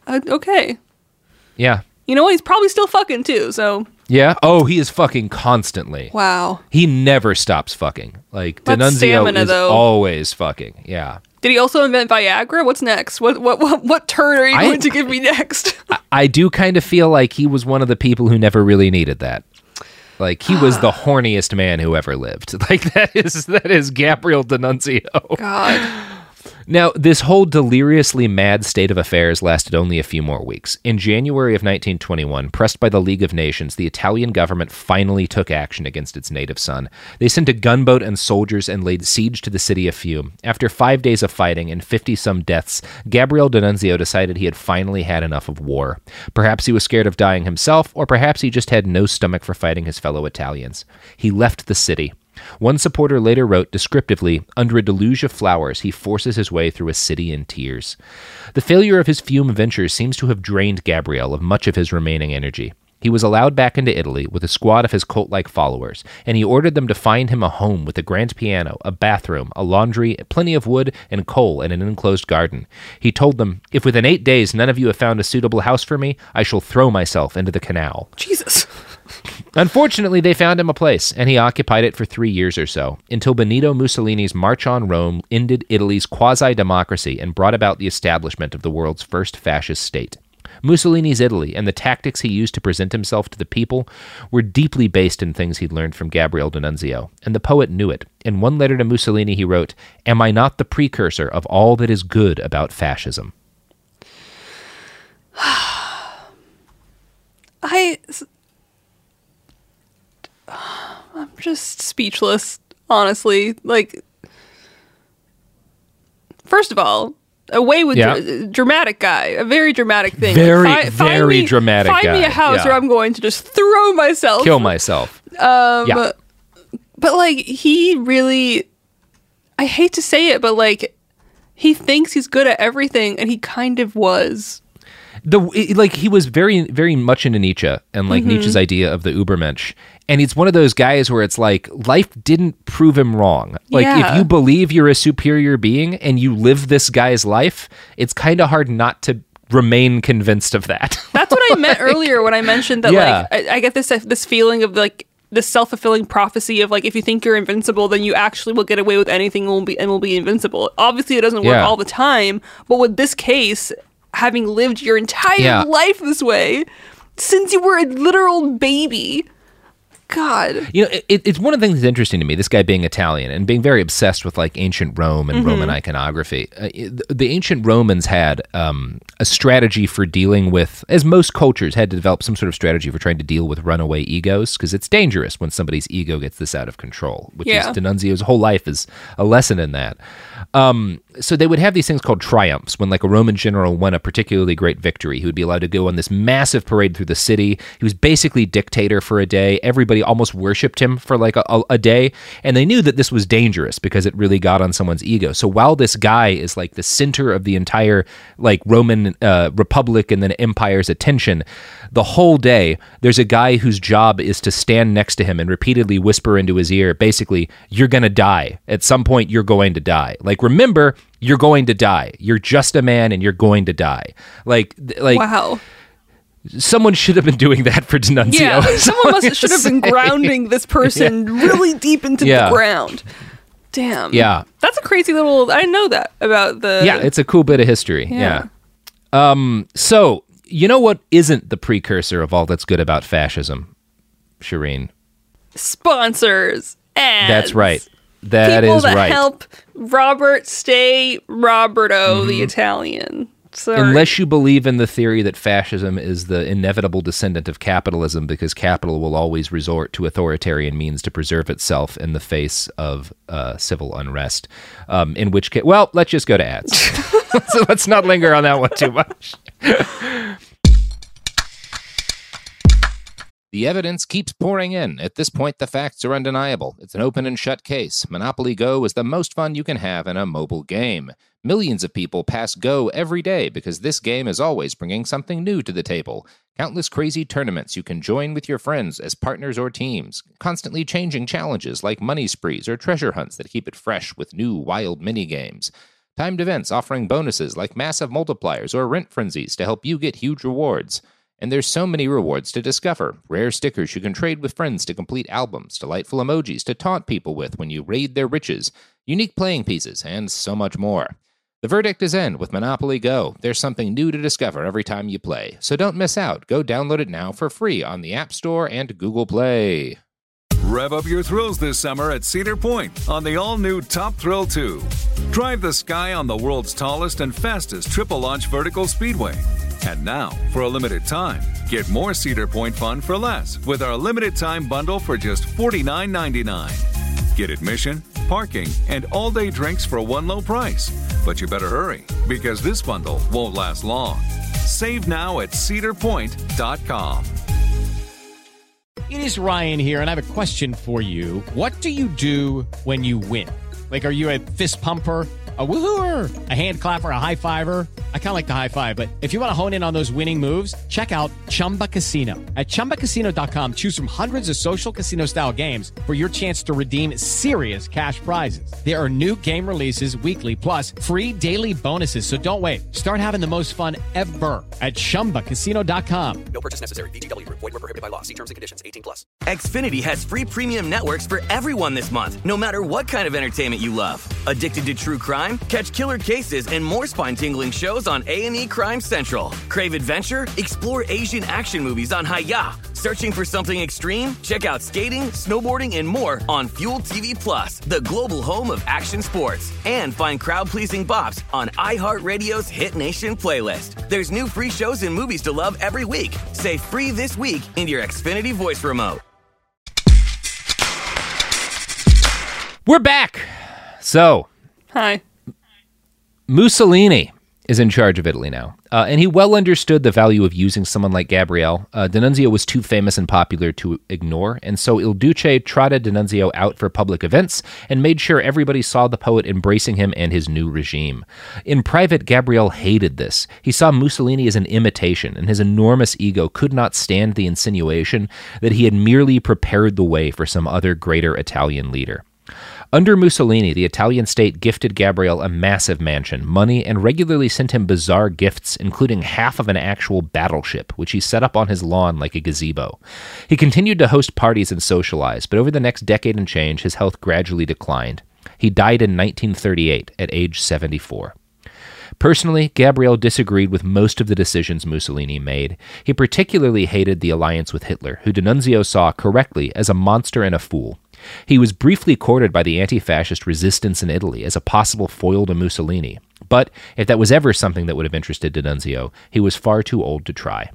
Uh, okay. Yeah. You know what? He's probably still fucking too, so. Yeah? Oh, he is fucking constantly. Wow. He never stops fucking. Like, That's D'Annunzio stamina, is though. always fucking. Yeah. Did he also invent Viagra? What's next? What what what, what turn are you I- going to give me next? I, I do kind of feel like he was one of the people who never really needed that. Like, he was the horniest man who ever lived. Like, that is that is Gabriel D'Annunzio. God. Now, this whole deliriously mad state of affairs lasted only a few more weeks. In January of nineteen twenty-one, pressed by the League of Nations, the Italian government finally took action against its native son. They sent a gunboat and soldiers and laid siege to the city of Fiume. After five days of fighting and fifty-some deaths, Gabriel D'Annunzio decided he had finally had enough of war. Perhaps he was scared of dying himself, or perhaps he just had no stomach for fighting his fellow Italians. He left the city. One supporter later wrote descriptively, under a deluge of flowers, he forces his way through a city in tears. The failure of his Fiume ventures seems to have drained Gabriel of much of his remaining energy. He was allowed back into Italy with a squad of his cult-like followers, and he ordered them to find him a home with a grand piano, a bathroom, a laundry, plenty of wood and coal, and an enclosed garden. He told them, if within eight days none of you have found a suitable house for me, I shall throw myself into the canal. Jesus. Unfortunately, they found him a place, and he occupied it for three years or so, until Benito Mussolini's March on Rome ended Italy's quasi-democracy and brought about the establishment of the world's first fascist state. Mussolini's Italy and the tactics he used to present himself to the people were deeply based in things he'd learned from Gabriel D'Annunzio, and the poet knew it. In one letter to Mussolini, he wrote, "Am I not the precursor of all that is good about fascism?" I... I'm just speechless, honestly. Like, first of all, away with Yeah. dr- dramatic guy, a very dramatic thing. Very, Like, fi- find very me- dramatic Find me guy, a house yeah. where I'm going to just throw myself. Kill myself. Um, Yeah. But, like, he really... I hate to say it, but, like, he thinks he's good at everything, and he kind of was. The it- like he was very very much into Nietzsche and like Nietzsche's idea of the Übermensch, and he's one of those guys where it's like life didn't prove him wrong. Like Yeah. if you believe you're a superior being and you live this guy's life, it's kind of hard not to remain convinced of that. That's what I meant earlier when I mentioned that, Yeah. like, I, I get this this feeling of, like, this self-fulfilling prophecy of, like, if you think you're invincible, then you actually will get away with anything and will be, and will be invincible. Obviously, it doesn't work Yeah. all the time, but with this case, having lived your entire Yeah. life this way, since you were a literal baby, God. You know, it, it's one of the things that's interesting to me, this guy being Italian and being very obsessed with like ancient Rome and Roman iconography. Uh, it- the ancient Romans had um, a strategy for dealing with, as most cultures had to develop some sort of strategy for trying to deal with runaway egos, because it's dangerous when somebody's ego gets this out of control, which Yeah. is D'Annunzio's whole life is a lesson in that. Um, so they would have these things called triumphs. When like a Roman general won a particularly great victory, he would be allowed to go on this massive parade through the city. He was basically dictator for a day. Everybody almost worshipped him for like a, a, a day. And they knew that this was dangerous because it really got on someone's ego. So while this guy is like the center of the entire like Roman uh, Republic and then empire's attention, the whole day, there's a guy whose job is to stand next to him and repeatedly whisper into his ear, basically, you're going to die. At some point, you're going to die. Like, remember, you're going to die. You're just a man and you're going to die. Like, th- like Wow. someone should have been doing that for D'Annunzio. Yeah, is someone all must I'm should have been saying. grounding this person really deep into Yeah. the ground. Damn. Yeah. That's a crazy little... I didn't know that about the... Yeah, it's a cool bit of history. Yeah. Yeah. Um. So, you know what isn't the precursor of all that's good about fascism, Shireen? Sponsors. Ads. That's right. That People is that right. help Robert stay Roberto the Italian. Sorry. Unless you believe in the theory that fascism is the inevitable descendant of capitalism because capital will always resort to authoritarian means to preserve itself in the face of uh, civil unrest. Um, in which case, well, let's just go to ads. So let's not linger on that one too much. The evidence keeps pouring in. At this point, the facts are undeniable. It's an open and shut case. Monopoly Go is the most fun you can have in a mobile game. Millions of people pass Go every day because this game is always bringing something new to the table. Countless crazy tournaments you can join with your friends as partners or teams. Constantly changing challenges like money sprees or treasure hunts that keep it fresh with new wild minigames. Timed events offering bonuses like massive multipliers or rent frenzies to help you get huge rewards. And there's so many rewards to discover. Rare stickers you can trade with friends to complete albums, delightful emojis to taunt people with when you raid their riches, unique playing pieces, and so much more. The verdict is in with Monopoly Go. There's something new to discover every time you play. So don't miss out. Go download it now for free on the App Store and Google Play. Rev up your thrills this summer at Cedar Point on the all-new Top Thrill two. Drive the sky on the world's tallest and fastest triple-launch vertical speedway. And now, for a limited time, get more Cedar Point fun for less with our limited-time bundle for just forty-nine ninety-nine. Get admission, parking, and all-day drinks for one low price. But you better hurry, because this bundle won't last long. Save now at cedar point dot com. It is Ryan here, and I have a question for you. What do you do when you win? Like, are you a fist pumper, a woohooer, a hand clapper, a high fiver? I kind of like the high five, but if you want to hone in on those winning moves, check out Chumba Casino. At chumba casino dot com, choose from hundreds of social casino-style games for your chance to redeem serious cash prizes. There are new game releases weekly, plus free daily bonuses. So don't wait. Start having the most fun ever at chumba casino dot com. No purchase necessary. V G W. Void where prohibited by law. See terms and conditions. eighteen plus. Xfinity has free premium networks for everyone this month, no matter what kind of entertainment you love. Addicted to true crime? Catch killer cases and more spine-tingling shows on A and E Crime Central. Crave adventure? Explore Asian action movies on Hi-Ya. Searching for something extreme? Check out skating, snowboarding, and more on Fuel T V Plus, the global home of action sports. And find crowd-pleasing bops on iHeartRadio's Hit Nation playlist. There's new free shows and movies to love every week. Say free this week in your Xfinity voice remote. We're back. So, Hi. Mussolini is in charge of Italy now, uh, and he well understood the value of using someone like Gabriele. Uh, D'Annunzio was too famous and popular to ignore, and so Il Duce trotted D'Annunzio out for public events and made sure everybody saw the poet embracing him and his new regime. In private, Gabriele hated this. He saw Mussolini as an imitation, and his enormous ego could not stand the insinuation that he had merely prepared the way for some other greater Italian leader. Under Mussolini, the Italian state gifted Gabriele a massive mansion, money, and regularly sent him bizarre gifts, including half of an actual battleship, which he set up on his lawn like a gazebo. He continued to host parties and socialize, but over the next decade and change, his health gradually declined. He died in nineteen thirty-eight at age seventy-four. Personally, Gabriele disagreed with most of the decisions Mussolini made. He particularly hated the alliance with Hitler, who D'Annunzio saw correctly as a monster and a fool. He was briefly courted by the anti-fascist resistance in Italy as a possible foil to Mussolini. But if that was ever something that would have interested D'Annunzio, he was far too old to try.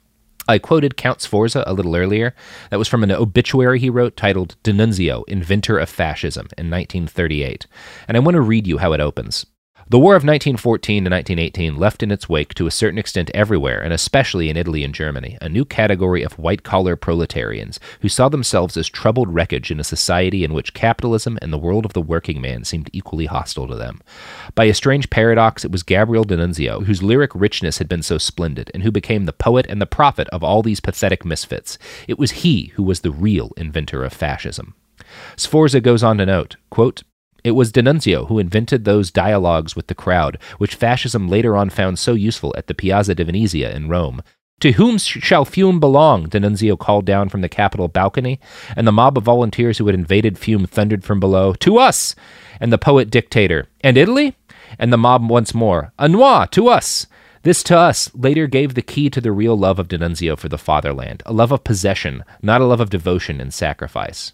I quoted Count Sforza a little earlier. That was from an obituary he wrote titled D'Annunzio, Inventor of Fascism, in nineteen thirty-eight. And I want to read you how it opens. The war of nineteen fourteen to nineteen eighteen left in its wake, to a certain extent everywhere, and especially in Italy and Germany, a new category of white-collar proletarians who saw themselves as troubled wreckage in a society in which capitalism and the world of the working man seemed equally hostile to them. By a strange paradox, it was Gabriele D'Annunzio, whose lyric richness had been so splendid, and who became the poet and the prophet of all these pathetic misfits. It was he who was the real inventor of fascism. Sforza goes on to note, quote, "It was D'Annunzio who invented those dialogues with the crowd, which fascism later on found so useful at the Piazza di Venezia in Rome. To whom shall Fiume belong?" D'Annunzio called down from the Capitol balcony, and the mob of volunteers who had invaded Fiume thundered from below, "To us!" And the poet dictator, "And Italy?" And the mob once more, "A noi, to us!" This to us later gave the key to the real love of D'Annunzio for the fatherland, a love of possession, not a love of devotion and sacrifice.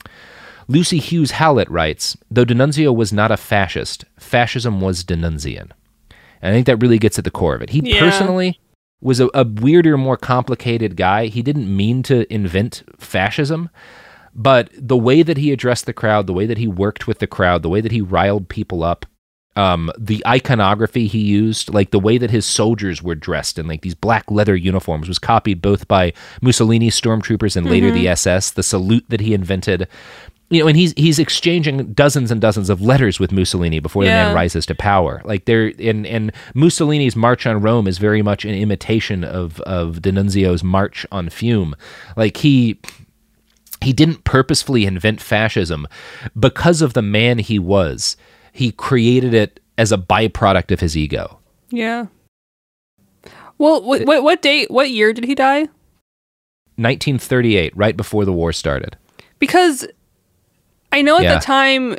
Lucy Hughes Howlett writes, though D'Annunzio was not a fascist, fascism was D'Annunzian. And I think that really gets at the core of it. He Yeah. personally was a, a weirder, more complicated guy. He didn't mean to invent fascism, but the way that he addressed the crowd, the way that he worked with the crowd, the way that he riled people up, um, the iconography he used, like the way that his soldiers were dressed in like these black leather uniforms was copied both by Mussolini's stormtroopers and later mm-hmm. the S S, the salute that he invented. You know, and he's he's exchanging dozens and dozens of letters with Mussolini before yeah. the man rises to power. Like there, and and Mussolini's March on Rome is very much an imitation of of D'Annunzio's March on Fiume. Like he he didn't purposefully invent fascism because of the man he was. He created it as a byproduct of his ego. Yeah. Well, what, what what date, what year did he die? nineteen thirty-eight, right before the war started. Because I know at Yeah. the time,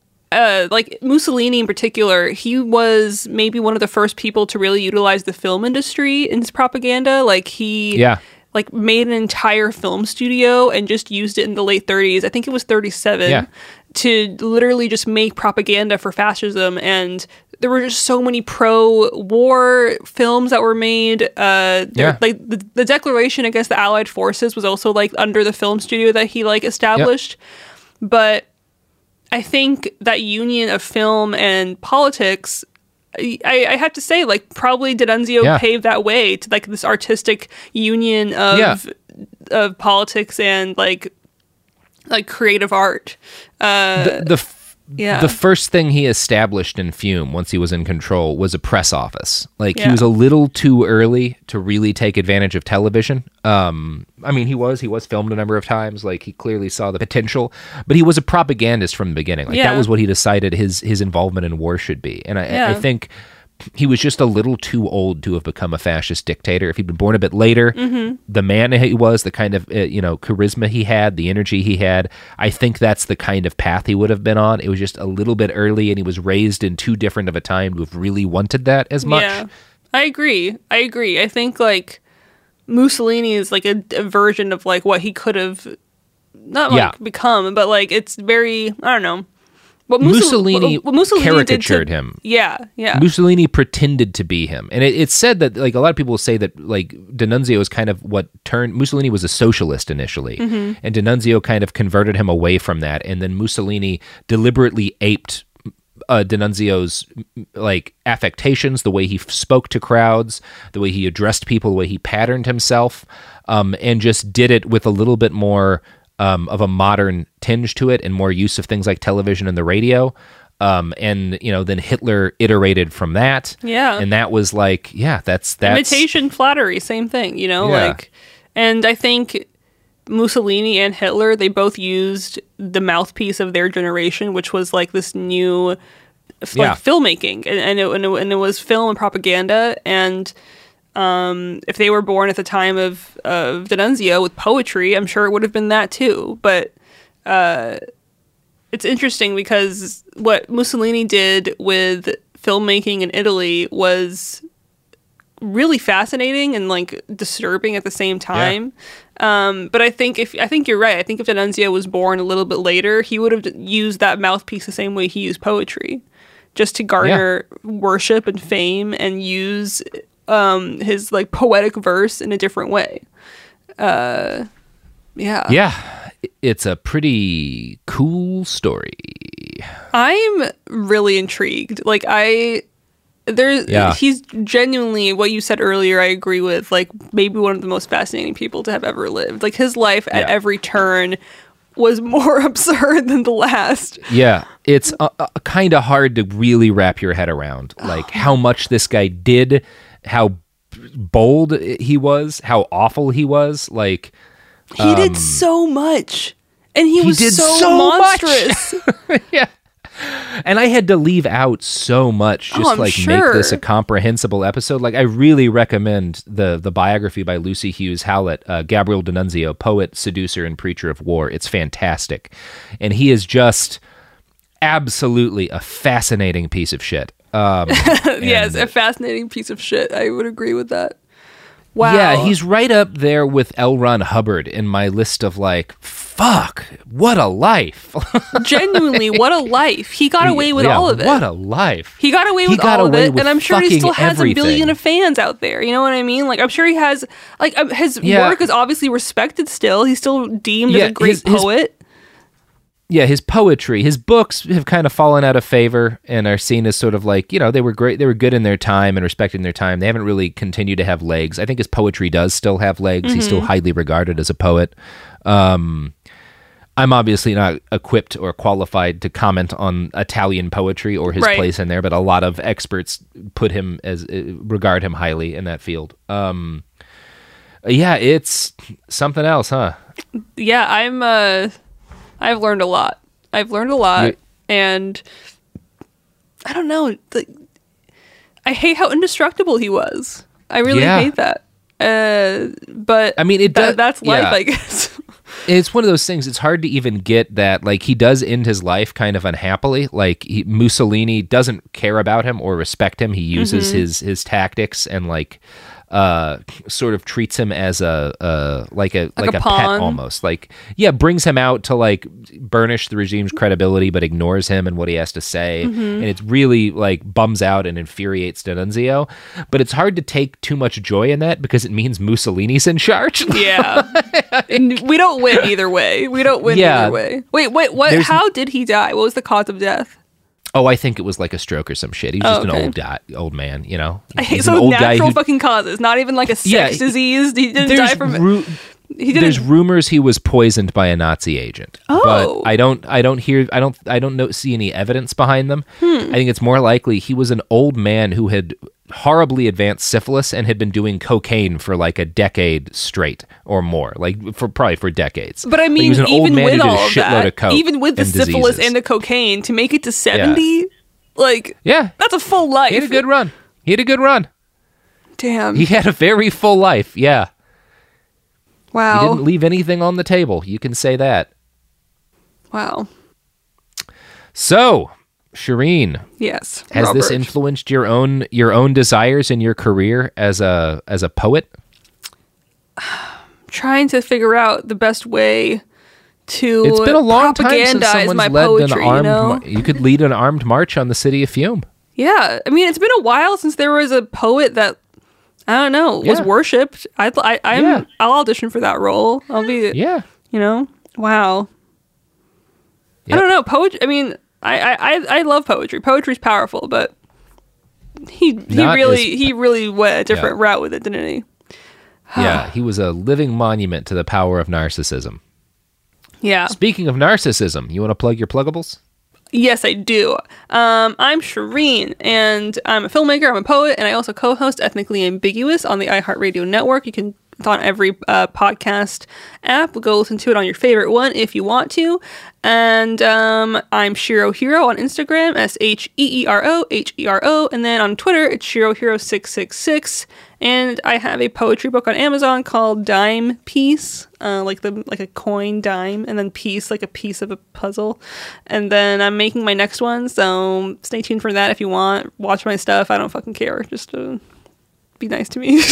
uh, like Mussolini in particular, he was maybe one of the first people to really utilize the film industry in his propaganda. Like he, Yeah. like made an entire film studio and just used it in the late thirties. I think it was thirty-seven Yeah. to literally just make propaganda for fascism. And there were just so many pro-war films that were made. Uh, there- Yeah. Like the, the declaration against the Allied forces was also like under the film studio that he like established. But I think that union of film and politics, I, I have to say, like, probably D'Annunzio Yeah. paved that way to like this artistic union of Yeah. of politics and like like creative art. Uh, The, the f- yeah. The first thing he established in Fume, once he was in control, was a press office. Like, he Yeah. was a little too early to really take advantage of television. Um, I mean, he was. He was filmed a number of times. Like, he clearly saw the potential. But he was a propagandist from the beginning. Like, Yeah. that was what he decided his his involvement in war should be. And I, Yeah. I think he was just a little too old to have become a fascist dictator. If he'd been born a bit later, Mm-hmm. the man he was, the kind of uh, you know charisma he had, the energy he had, I think that's the kind of path he would have been on. It was just a little bit early, and he was raised in too different of a time to have really wanted that as much. Yeah, I agree. I agree. I think like Mussolini is like a, a version of like what he could have not like Yeah. become, but like it's very I don't know. What Mussolini what, what Mussolini caricatured did to, him. Yeah, yeah. Mussolini pretended to be him, and it, it's said that like a lot of people say that like D'Annunzio is kind of what turned Mussolini was a socialist initially, Mm-hmm. and D'Annunzio kind of converted him away from that, and then Mussolini deliberately aped uh, D'Annunzio's like affectations, the way he f- spoke to crowds, the way he addressed people, the way he patterned himself, um, and just did it with a little bit more um, of a modern tinge to it and more use of things like television and the radio. Um, and you know, then Hitler iterated from that. Yeah. and that was like, yeah, that's that's Imitation flattery, same thing, you know, Yeah. like, and I think Mussolini and Hitler, they both used the mouthpiece of their generation, which was like this new, f- like Yeah. filmmaking, and and it, and it and it was film and propaganda, and um, if they were born at the time of of D'Annunzio with poetry, I'm sure it would have been that too, but. Uh, It's interesting because what Mussolini did with filmmaking in Italy was really fascinating and like disturbing at the same time. Um, but I think if I think you're right. I think if D'Annunzio was born a little bit later, he would have used that mouthpiece the same way he used poetry, just to garner worship and fame and use um, his like poetic verse in a different way. Uh, yeah. yeah, it's a pretty cool story. I'm really intrigued. Like I there's Yeah. he's genuinely what you said earlier, I agree with, like maybe one of the most fascinating people to have ever lived. Like his life at Yeah. every turn was more absurd than the last. Yeah, it's uh, uh, kind of hard to really wrap your head around, like how much this guy did, how bold he was, how awful he was. Like He did so much. And he, Um, he was did so, so much. monstrous. yeah. And I had to leave out so much just Oh, I'm like sure. make this a comprehensible episode. Like I really recommend the the biography by Lucy Hughes Howlett, uh, Gabriel D'Annunzio, poet, seducer, and preacher of war. It's fantastic, and he is just absolutely a fascinating piece of shit. Um, Yes, and- a fascinating piece of shit. I would agree with that. Wow. Yeah, he's right up there with L. Ron Hubbard in my list of like, fuck, what a life. genuinely what a life. He got away with Yeah, all of it. What a life. He got away He with got all of away it, with and I'm sure he fucking still has everything. a billion of fans out there. You know what I mean? Like, I'm sure he has, like, um, his Yeah. work is obviously respected still. He's still deemed Yeah, as a great his- his- poet. Yeah, his poetry, his books have kind of fallen out of favor and are seen as sort of like, you know, they were great, they were good in their time and respected in their time. They haven't really continued to have legs. I think his poetry does still have legs. He's still highly regarded as a poet. Um, I'm obviously not equipped or qualified to comment on Italian poetry or his Right. place in there, but a lot of experts put him as uh, regard him highly in that field. Um, yeah, it's something else, huh? Yeah, I'm, uh, I've learned a lot. I've learned a lot. You're- and I don't know. The, I hate how indestructible he was. I really Yeah. hate that. Uh, but I mean, it that, does- that's life, yeah. I guess. It's one of those things. It's hard to even get that. Like, he does end his life kind of unhappily. Like, he, Mussolini doesn't care about him or respect him. He uses Mm-hmm. his his tactics and like uh sort of treats him as a uh like a like, Like a a, pet pawn. almost. Like, yeah, brings him out to like burnish the regime's credibility, but ignores him and what he has to say. Mm-hmm. And it's really like bums out and infuriates D'Annunzio. But it's hard to take too much joy in that because it means Mussolini's in charge. Yeah. And we don't win either way. We don't win Yeah. either way. Wait, wait, what? There's- How did he die? What was the cause of death? Oh, I think it was like a stroke or some shit. He was Oh, just okay. an old guy, old man, you know. I hate He's an so old guy natural who- fucking causes, not even like a sex Yeah, disease. He didn't There's die from ru- He didn't. there's rumors he was poisoned by a Nazi agent. Oh. But I don't I don't hear I don't I don't know see any evidence behind them. Hmm. I think it's more likely he was an old man who had horribly advanced syphilis and had been doing cocaine for like a decade straight or more, like for probably for decades. But I he mean, was an even old man with who did a all of shitload that, of coke even with the and syphilis diseases. and the cocaine, to make it to seventy, like, Yeah. that's a full life. He had a good run. He had a good run. Damn. He had a very full life. Yeah. He wow. didn't leave anything on the table. You can say that. Wow. So, Shireen, Yes. has this Robert. influenced your own your own desires in your career as a as a poet? Trying to figure out the best way to It's been a long time since propagandize someone's my led poetry, an armed. you know? mar- you could lead an armed march on the city of Fiume. Yeah, I mean, it's been a while since there was a poet that I don't know was Yeah. worshipped. I, I, I'm, Yeah. I'll audition for that role. I'll be, Yeah, you know, wow. Yep. I don't know poetry. I mean, I, I, I, I love poetry. Poetry's powerful, but he, he Not really, as- he really went a different Yeah. route with it, didn't he? yeah. He was a living monument to the power of narcissism. Yeah. Speaking of narcissism, you want to plug your pluggables? Yes, I do. Um, I'm Shireen, and I'm a filmmaker, I'm a poet, and I also co-host Ethnically Ambiguous on the iHeartRadio network. You can, it's on every uh, podcast app. Go listen to it on your favorite one if you want to. And um, I'm Shiro Hero on Instagram, S H E E R O H E R O, and then on Twitter, it's Shiro Hero six six six. And I have a poetry book on Amazon called Dime Piece, uh, like the like a coin dime, and then piece like a piece of a puzzle. And then I'm making my next one, so stay tuned for that if you want. Watch my stuff. I don't fucking care. Just uh, be nice to me.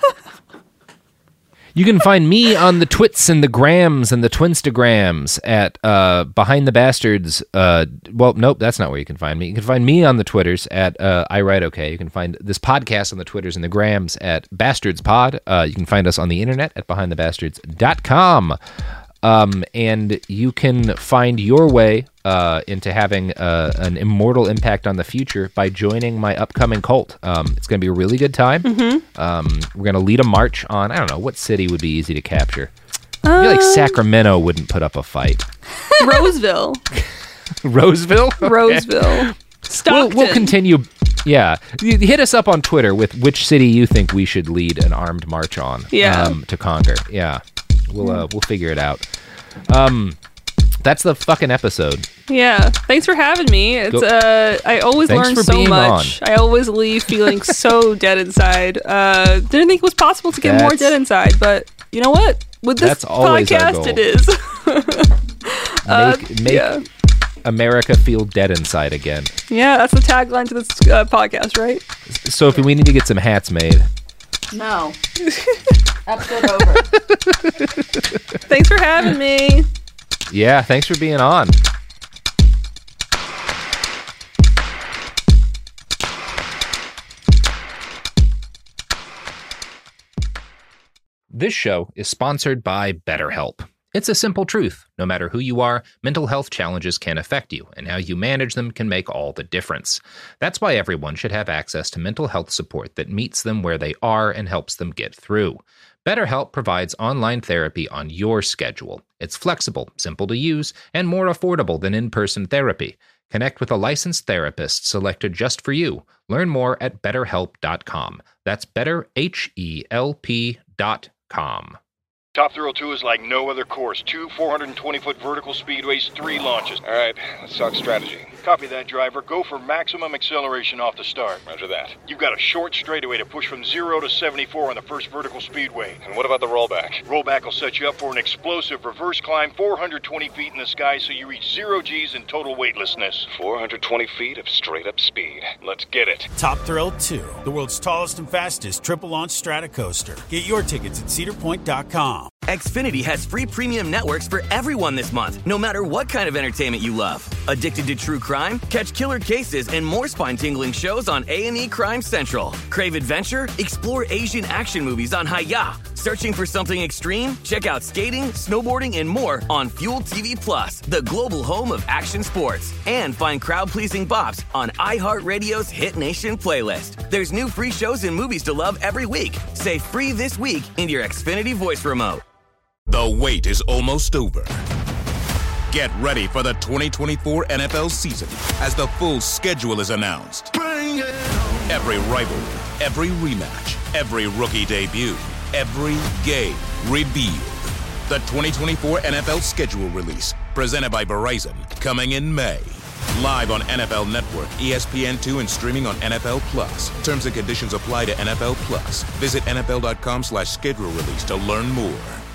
You can find me on the twits and the grams and the twinstagrams at uh, Behind the Bastards. Uh, well, nope, that's not where you can find me. You can find me on the Twitters at uh, I Write Okay. You can find this podcast on the Twitters and the grams at Bastards Pod. Uh, you can find us on the internet at behind the bastards dot com. Um, and you can find your way uh, into having uh, an immortal impact on the future by joining my upcoming cult. Um, it's going to be a really good time. Um, we're going to lead a march on, I don't know, what city would be easy to capture? I feel like Sacramento wouldn't put up a fight. Roseville. Roseville? Okay. Roseville. We'll, Stockton. we'll continue. Yeah. You- Hit us up on Twitter with which city you think we should lead an armed march on Yeah. um, to conquer. Yeah. We'll uh, we'll figure it out. Um, that's the fucking episode. Yeah, thanks for having me. It's Go- uh, I always Thanks learn for so being much. I always leave feeling so dead inside. Uh, didn't think it was possible to get more That's- dead inside, but you know what? With this That's always our podcast, goal. it is. Make, make yeah. America feel dead inside again. Yeah, that's the tagline to this uh, podcast, right? Sophie, we need to get some hats made. No. Episode over. Thanks for having me. Yeah, thanks for being on. This show is sponsored by BetterHelp. It's a simple truth. No matter who you are, mental health challenges can affect you, and how you manage them can make all the difference. That's why everyone should have access to mental health support that meets them where they are and helps them get through. BetterHelp provides online therapy on your schedule. It's flexible, simple to use, and more affordable than in-person therapy. Connect with a licensed therapist selected just for you. Learn more at better help dot com. That's better H E L P dot com. Top Thrill two is like no other course. Two four hundred twenty foot vertical speedways, three launches. All right, let's talk strategy. Copy that, driver. Go for maximum acceleration off the start. Roger that. You've got a short straightaway to push from zero to seventy-four on the first vertical speedway. And what about the rollback? Rollback will set you up for an explosive reverse climb four hundred twenty feet in the sky so you reach zero G's in total weightlessness. four hundred twenty feet of straight-up speed. Let's get it. Top Thrill two, the world's tallest and fastest triple-launch Stratocoaster. Get your tickets at cedar point dot com. Xfinity has free premium networks for everyone this month, no matter what kind of entertainment you love. Addicted to true crime? Catch killer cases and more spine-tingling shows on A and E Crime Central. Crave adventure? Explore Asian action movies on Hi-Ya. Searching for something extreme? Check out skating, snowboarding, and more on Fuel T V Plus, the global home of action sports. And find crowd-pleasing bops on iHeartRadio's Hit Nation playlist. There's new free shows and movies to love every week. Say free this week in your Xfinity voice remote. The wait is almost over. Get ready for the twenty twenty-four N F L season as the full schedule is announced. Bring it on. Every rivalry, every rematch, every rookie debut, every game revealed. The twenty twenty-four N F L schedule release, presented by Verizon, coming in May. Live on N F L Network, E S P N two, and streaming on N F L Plus. Terms and conditions apply to N F L Plus. Visit N F L dot com slash schedule release to learn more.